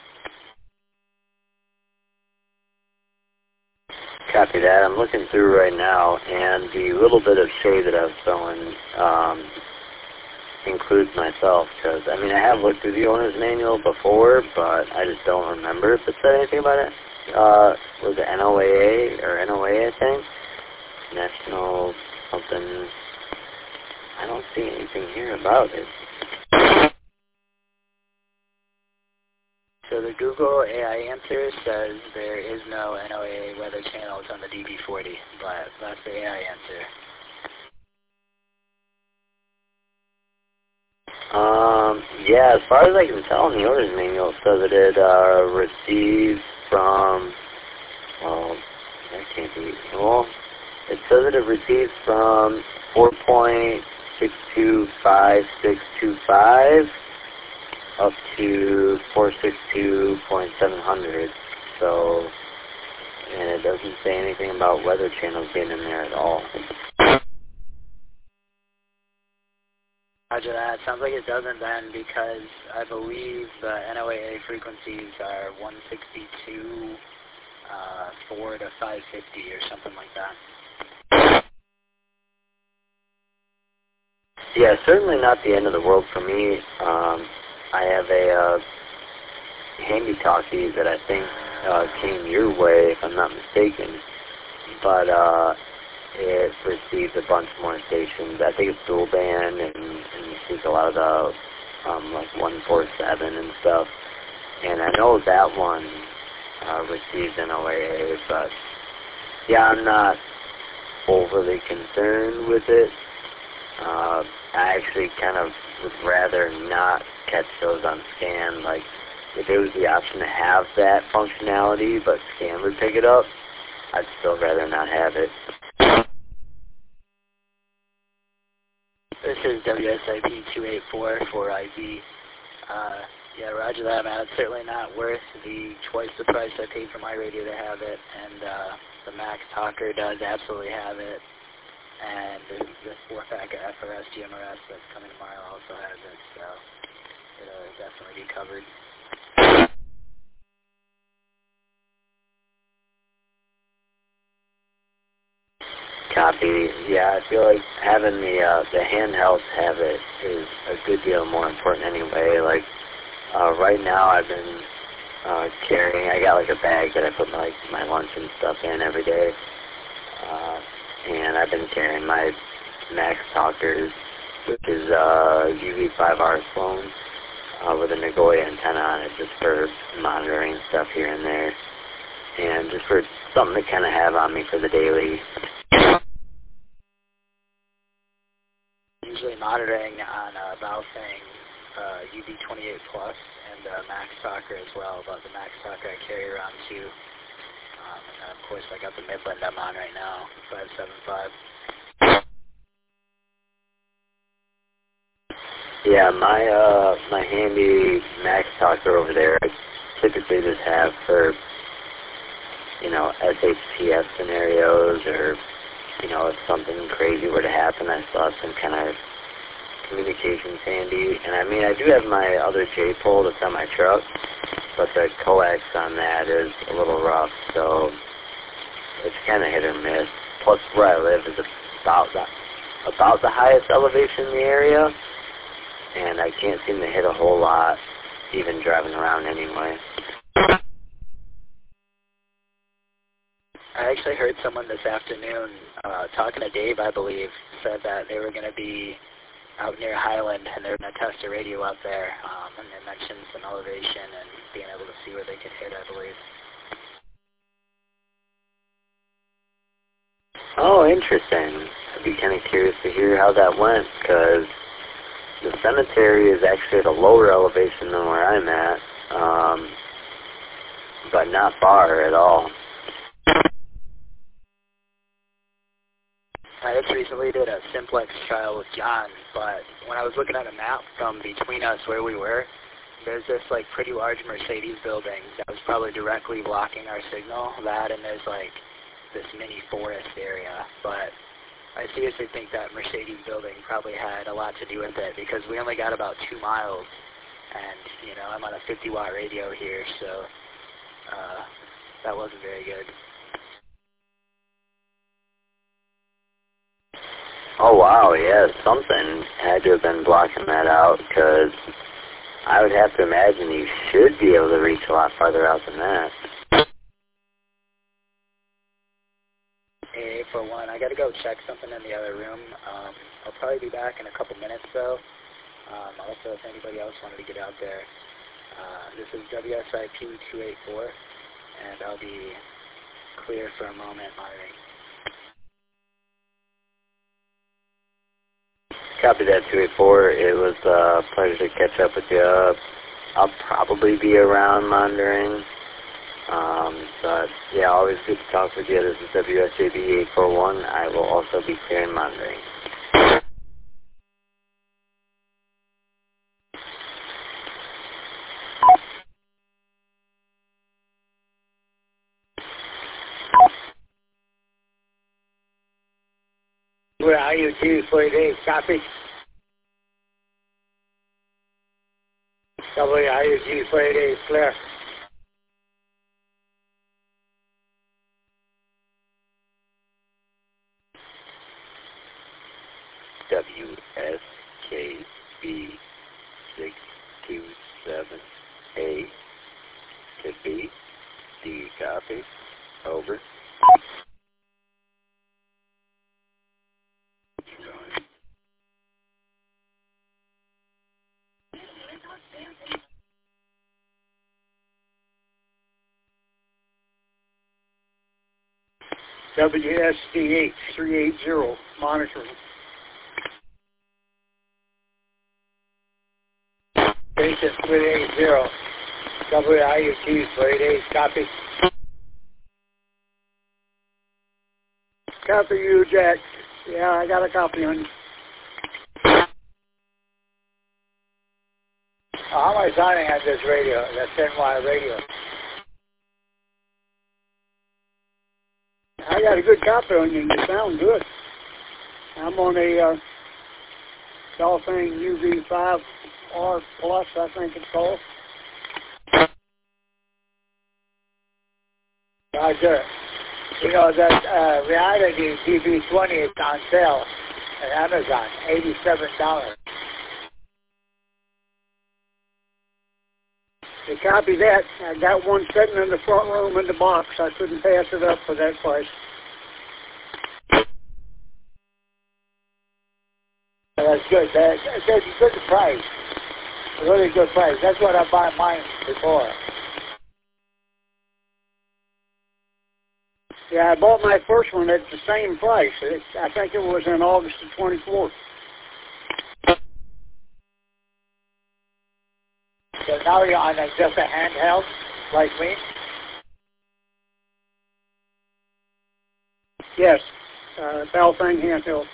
Copy that. I'm looking through right now, and the little bit of shade that I was throwing um, includes myself, because, I mean, I have looked through the owner's manual before, but I just don't remember if it said anything about it. Uh, was it N O A A, or N O A, I think? National something. I don't see anything here about it. So the Google A I answer says there is no N O A A weather channels on the D B forty, but that's the A I answer. Um, yeah, as far as I can tell in the owner's manual, it says that it uh, receives from, well, that can't be, well, it says that it receives from four point six two five six two five up to four sixty-two point seven hundred. So, and it doesn't say anything about weather channels being in there at all. Roger that. Sounds like it doesn't then, because I believe the N O A A frequencies are one sixty-two, uh, four to five fifty or something like that. Yeah, certainly not the end of the world for me. Um, I have a uh, handy talkie that I think uh, came your way, if I'm not mistaken, but uh, it received a bunch more stations. I think it's dual band, and, and receives a lot of the um, like one forty-seven and stuff. And I know that one uh, receives N O A A, but yeah, I'm not overly concerned with it. Uh, I actually kind of would rather not catch those on scan. Like, if it was the option to have that functionality, but scan would pick it up, I'd still rather not have it. This is W S I P two eight four for I D. Uh, yeah, roger that, man. It's certainly not worth the twice the price I paid for my radio to have it, and uh, the Max Talker does absolutely have it. And the, the four-pack of F R S G M R S that's coming tomorrow also has it, so it'll definitely be covered. Copy. Yeah, I feel like having the uh, the handheld have it is a good deal more important anyway. Like uh, right now, I've been uh, carrying. I got like a bag that I put like my lunch and stuff in every day. Uh, And I've been carrying my Max Talkers, which is uh, U V five R phone uh, with a Nagoya antenna on it, just for monitoring stuff here and there, and just for something to kind of have on me for the daily. Usually monitoring on uh, Baofeng uh, U V twenty-eight plus and uh, Max Talker as well, but the Max Talker I carry around too. Um, and of course, I got the Midland I'm on right now, five seven five. Yeah, my uh, my handy Max Talker over there, I typically just have for, you know, S H P S scenarios, or, you know, if something crazy were to happen, I still have some kind of communications handy. And I mean, I do have my other J-pole that's on my truck, but the coax on that is a little rough, so it's kind of hit or miss. Plus, where I live is about the, about the highest elevation in the area, and I can't seem to hit a whole lot, even driving around anyway. I actually heard someone this afternoon, uh, talking to Dave, I believe, said that they were going to be out near Highland, and they were going to test a radio out there, um, and they mentioned some elevation and being able to see where they could hit, I believe. Oh, interesting. I'd be kind of curious to hear how that went, because the cemetery is actually at a lower elevation than where I'm at, um, but not far at all. I just recently did a simplex trial with John, but when I was looking at a map from between us where we were, there's this like pretty large Mercedes building that was probably directly blocking our signal. That and there's like this mini forest area, but I seriously think that Mercedes building probably had a lot to do with it because we only got about two miles, and you know I'm on a fifty watt radio here, so uh, that wasn't very good. Oh, wow, yeah, something had to have been blocking that out, because I would have to imagine you should be able to reach a lot farther out than that. Hey, for one, I got to go check something in the other room. Um, I'll probably be back in a couple minutes, though. Um, also, if anybody else wanted to get out there, uh, this is W S I P two eight four, and I'll be clear for a moment monitoring. Copy that, two eight four. It was a pleasure to catch up with you. I'll probably be around monitoring. Um, but, yeah, always good to talk with you. This is W S J B eight four one. I will also be clearing monitoring. Where are you, T forty eight? Copy. W I U G forty eight, clear. W S K B six two seven A to B. Do you copy? Over. W S D H three eight zero, monitoring. Basic three eight zero, W I U T three eight, copy. Copy you, Jack. Yeah, I got a copy on you. How am I sounding at this radio, that ten wire radio? I got a good copy on you. You sound good. I'm on a uh, Dolphin U V five R Plus, I think it's called. Roger. You know, that uh, Reality T V twenty is on sale at Amazon, eighty-seven dollars. You copy that. I got one sitting in the front room in the box. I couldn't pass it up for that price. That's good. That, that's a good price. A really good price. That's what I bought mine before. Yeah, I bought my first one at the same price. It, I think it was in August the twenty-fourth. So now you're on a, just a handheld, like me? Yes, uh, Baofeng handheld.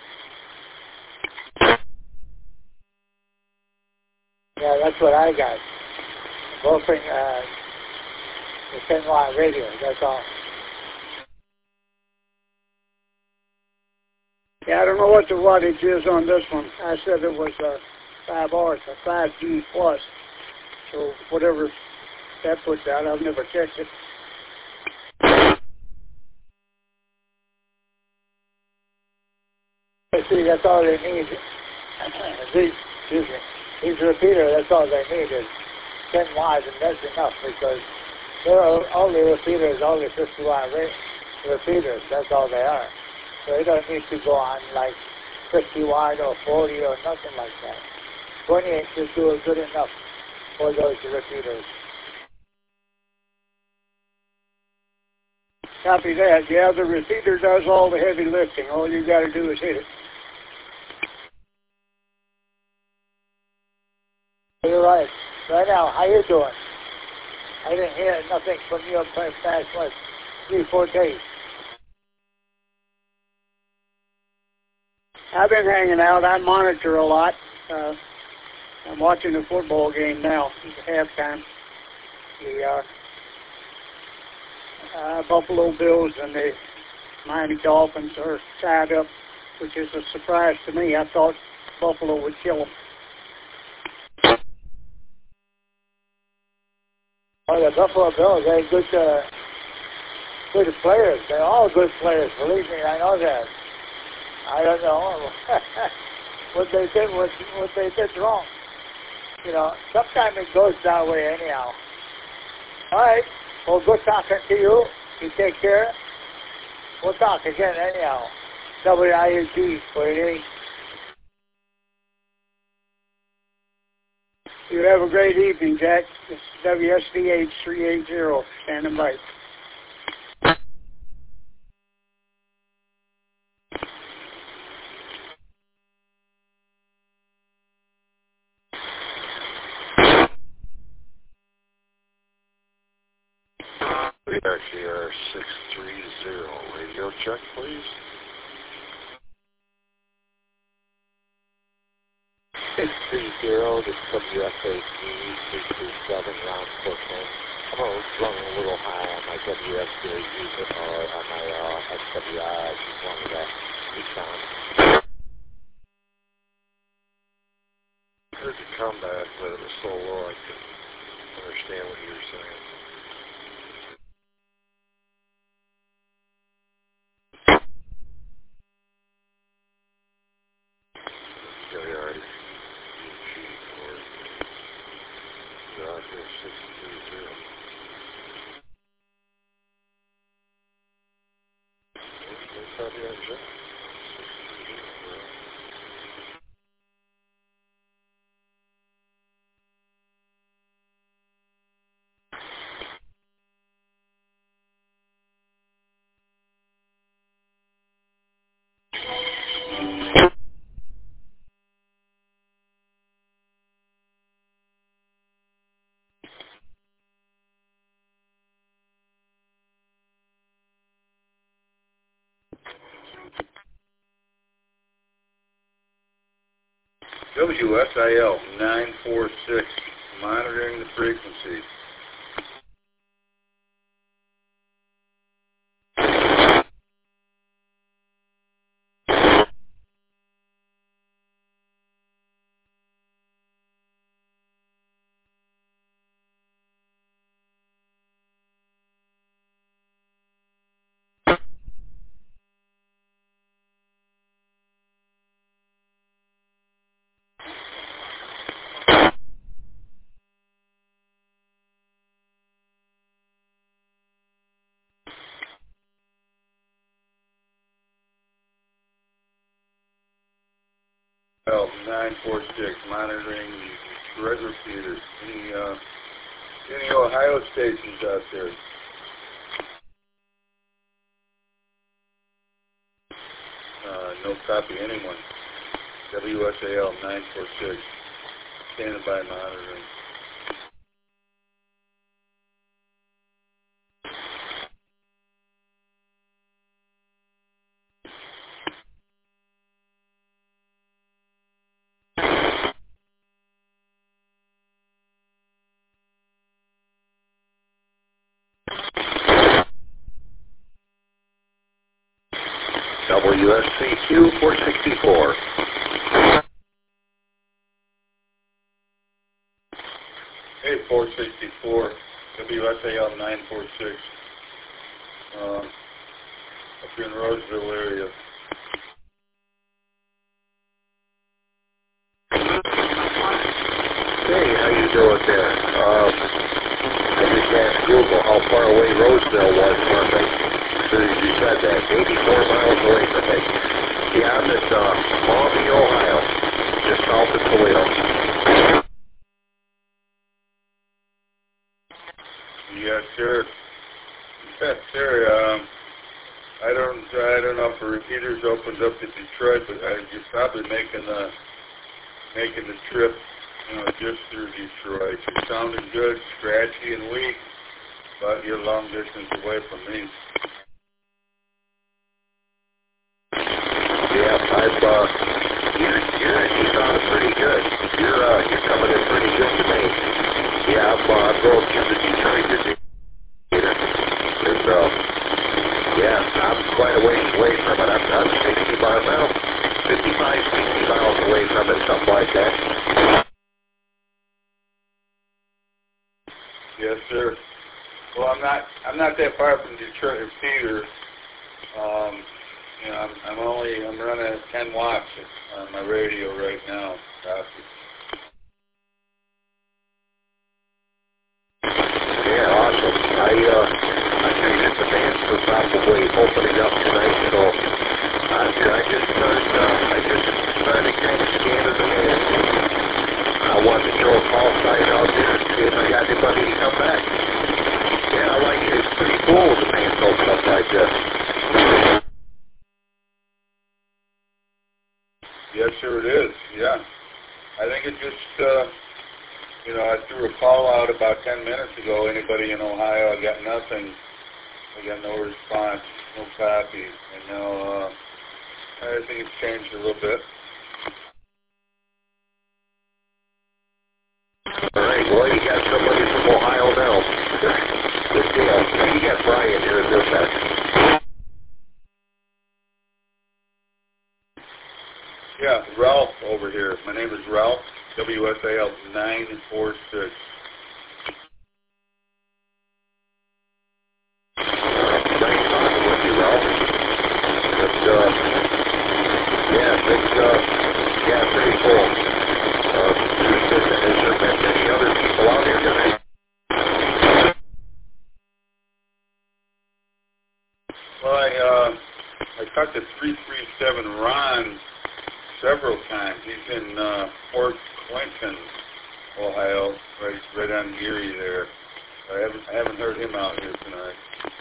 Yeah, that's what I got. Baofeng, uh, the ten watt radio, that's all. Yeah, I don't know what the wattage is on this one. I said it was uh, five R, a five G plus. So whatever that puts out, I've never checked it. see, that's all they need. these, excuse me, these repeaters, that's all they need is ten watts, and that's enough because they're all the repeaters, all the fifty watt repeaters, that's all they are. So you don't need to go on like fifty watt or forty or nothing like that. twenty inches is good enough for those repeaters. Copy that. Yeah, the repeater does all the heavy lifting. All you got to do is hit it. You're right. Right now, how you doing? I didn't hear nothing from you for the past, what, three, four days. I've been hanging out. I monitor a lot. Uh, I'm watching the football game now. It's halftime. The uh, uh, Buffalo Bills and the Miami Dolphins are tied up, which is a surprise to me. I thought Buffalo would kill them. Oh, the Buffalo Bills, they're good, uh, good players. They're all good players. Believe me, I know that. I don't know what they did. What what they did wrong. You know, sometimes it goes that way anyhow. All right. Well, good talking to you. You take care. We'll talk again anyhow. W I U G forty-eight. You have a great evening, Jack. This is W S D H three eighty, standing by. R C R six three zero, radio check, please. six three zero, this is W S A G three two seven, round fourteen. I'm running a little high on my W S D unit or on my uh, S W I. I just wanted to respond. I heard the comeback, but it was so low I couldn't understand what you were saying. six three zero. Copy that, Jeff. W S I L nine four six, monitoring the frequency. nine four six, monitoring the red repeater. Any, uh, any Ohio stations out there? Uh, no copy, anyone. W S A L nine four six, standing by monitoring. W S C Q four sixty-four. Hey, four sixty-four, W S A L nine four six, uh, up here in the Roseville area. Hey, how you doing there? Uh, I just asked Google how far away Roseville was from me. As soon as you said that, eighty-four miles away from me. Yeah, I'm at uh, Maumee, Ohio, just south of Toledo. Yes, sir. Yes, sir. Um, I don't, I don't know if the repeaters opened up to Detroit, but I, you're probably making the, making the trip, you know, just through Detroit. You're sounding good, scratchy and weak, but you're a long distance away from me. Yeah, I've, uh, you're, you're, you sound pretty good. You're, uh, you're coming in pretty good to me. Yeah, I'm, uh, I'm going through the Detroit to and, uh, yeah, I'm quite a ways away from it. I'm, I'm sixty miles out, fifty-five, sixty miles away from it, something like that. Yes, sir. Well, I'm not, I'm not that far from Detroit or Peter. Um, you know, I'm, I'm only, I'm running at ten watts on my radio right now. Copy. Yeah, awesome. I, uh, I figured the bands were probably opening up tonight, so I, I just started, uh, I just started kind of scanning the bands. I wanted to throw a call sign out there and see if I got anybody to come back. Yeah, I like it. It's pretty cool when the bands open up like this. Yes, sir, it is. Yeah. I think it just, uh, you know, I threw a call out about ten minutes ago. Anybody in Ohio? I got nothing. I got no response, no copy. And now, uh, I think it's changed a little bit. All right, well, you got somebody from Ohio now. Good deal. You got Brian here in this side. Yeah, Ralph over here. My name is Ralph, W S A L nine four six. Nice talking with you, Ralph. But, uh, yeah, it's, uh, yeah, pretty cool. Uh, has there been any other people out here tonight? Well, I, uh, I talked to three three seven Ron several times. He's in uh, Fort Clinton, Ohio, right, right on Erie there. I haven't, I haven't heard him out here tonight.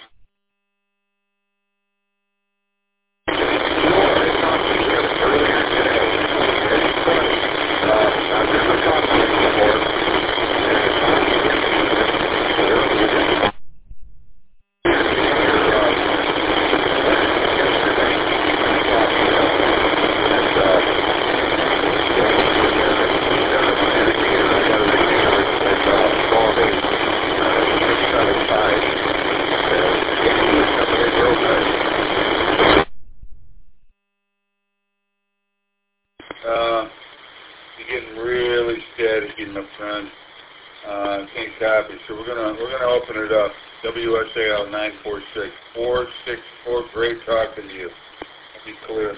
Uh, you're getting really staticky, my friend. Uh, can't copy. So we're gonna we're gonna open it up. W S A L nine four six four six four. Great talking to you. I'll be clear.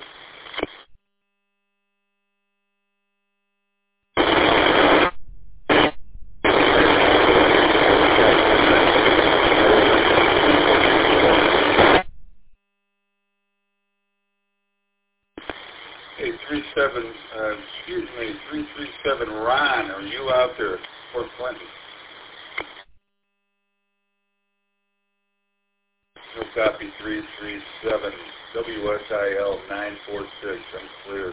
Hey, three seven. Uh, excuse me, three three seven. Ron, are you out there, Fort Clinton? No copy. Three three seven. W S I L nine four six. I'm clear.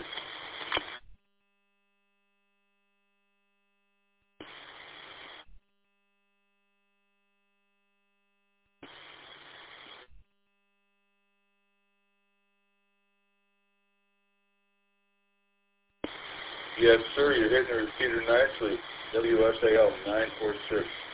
Yes, sir. You're hitting the repeater nicely. W S A L nine four six.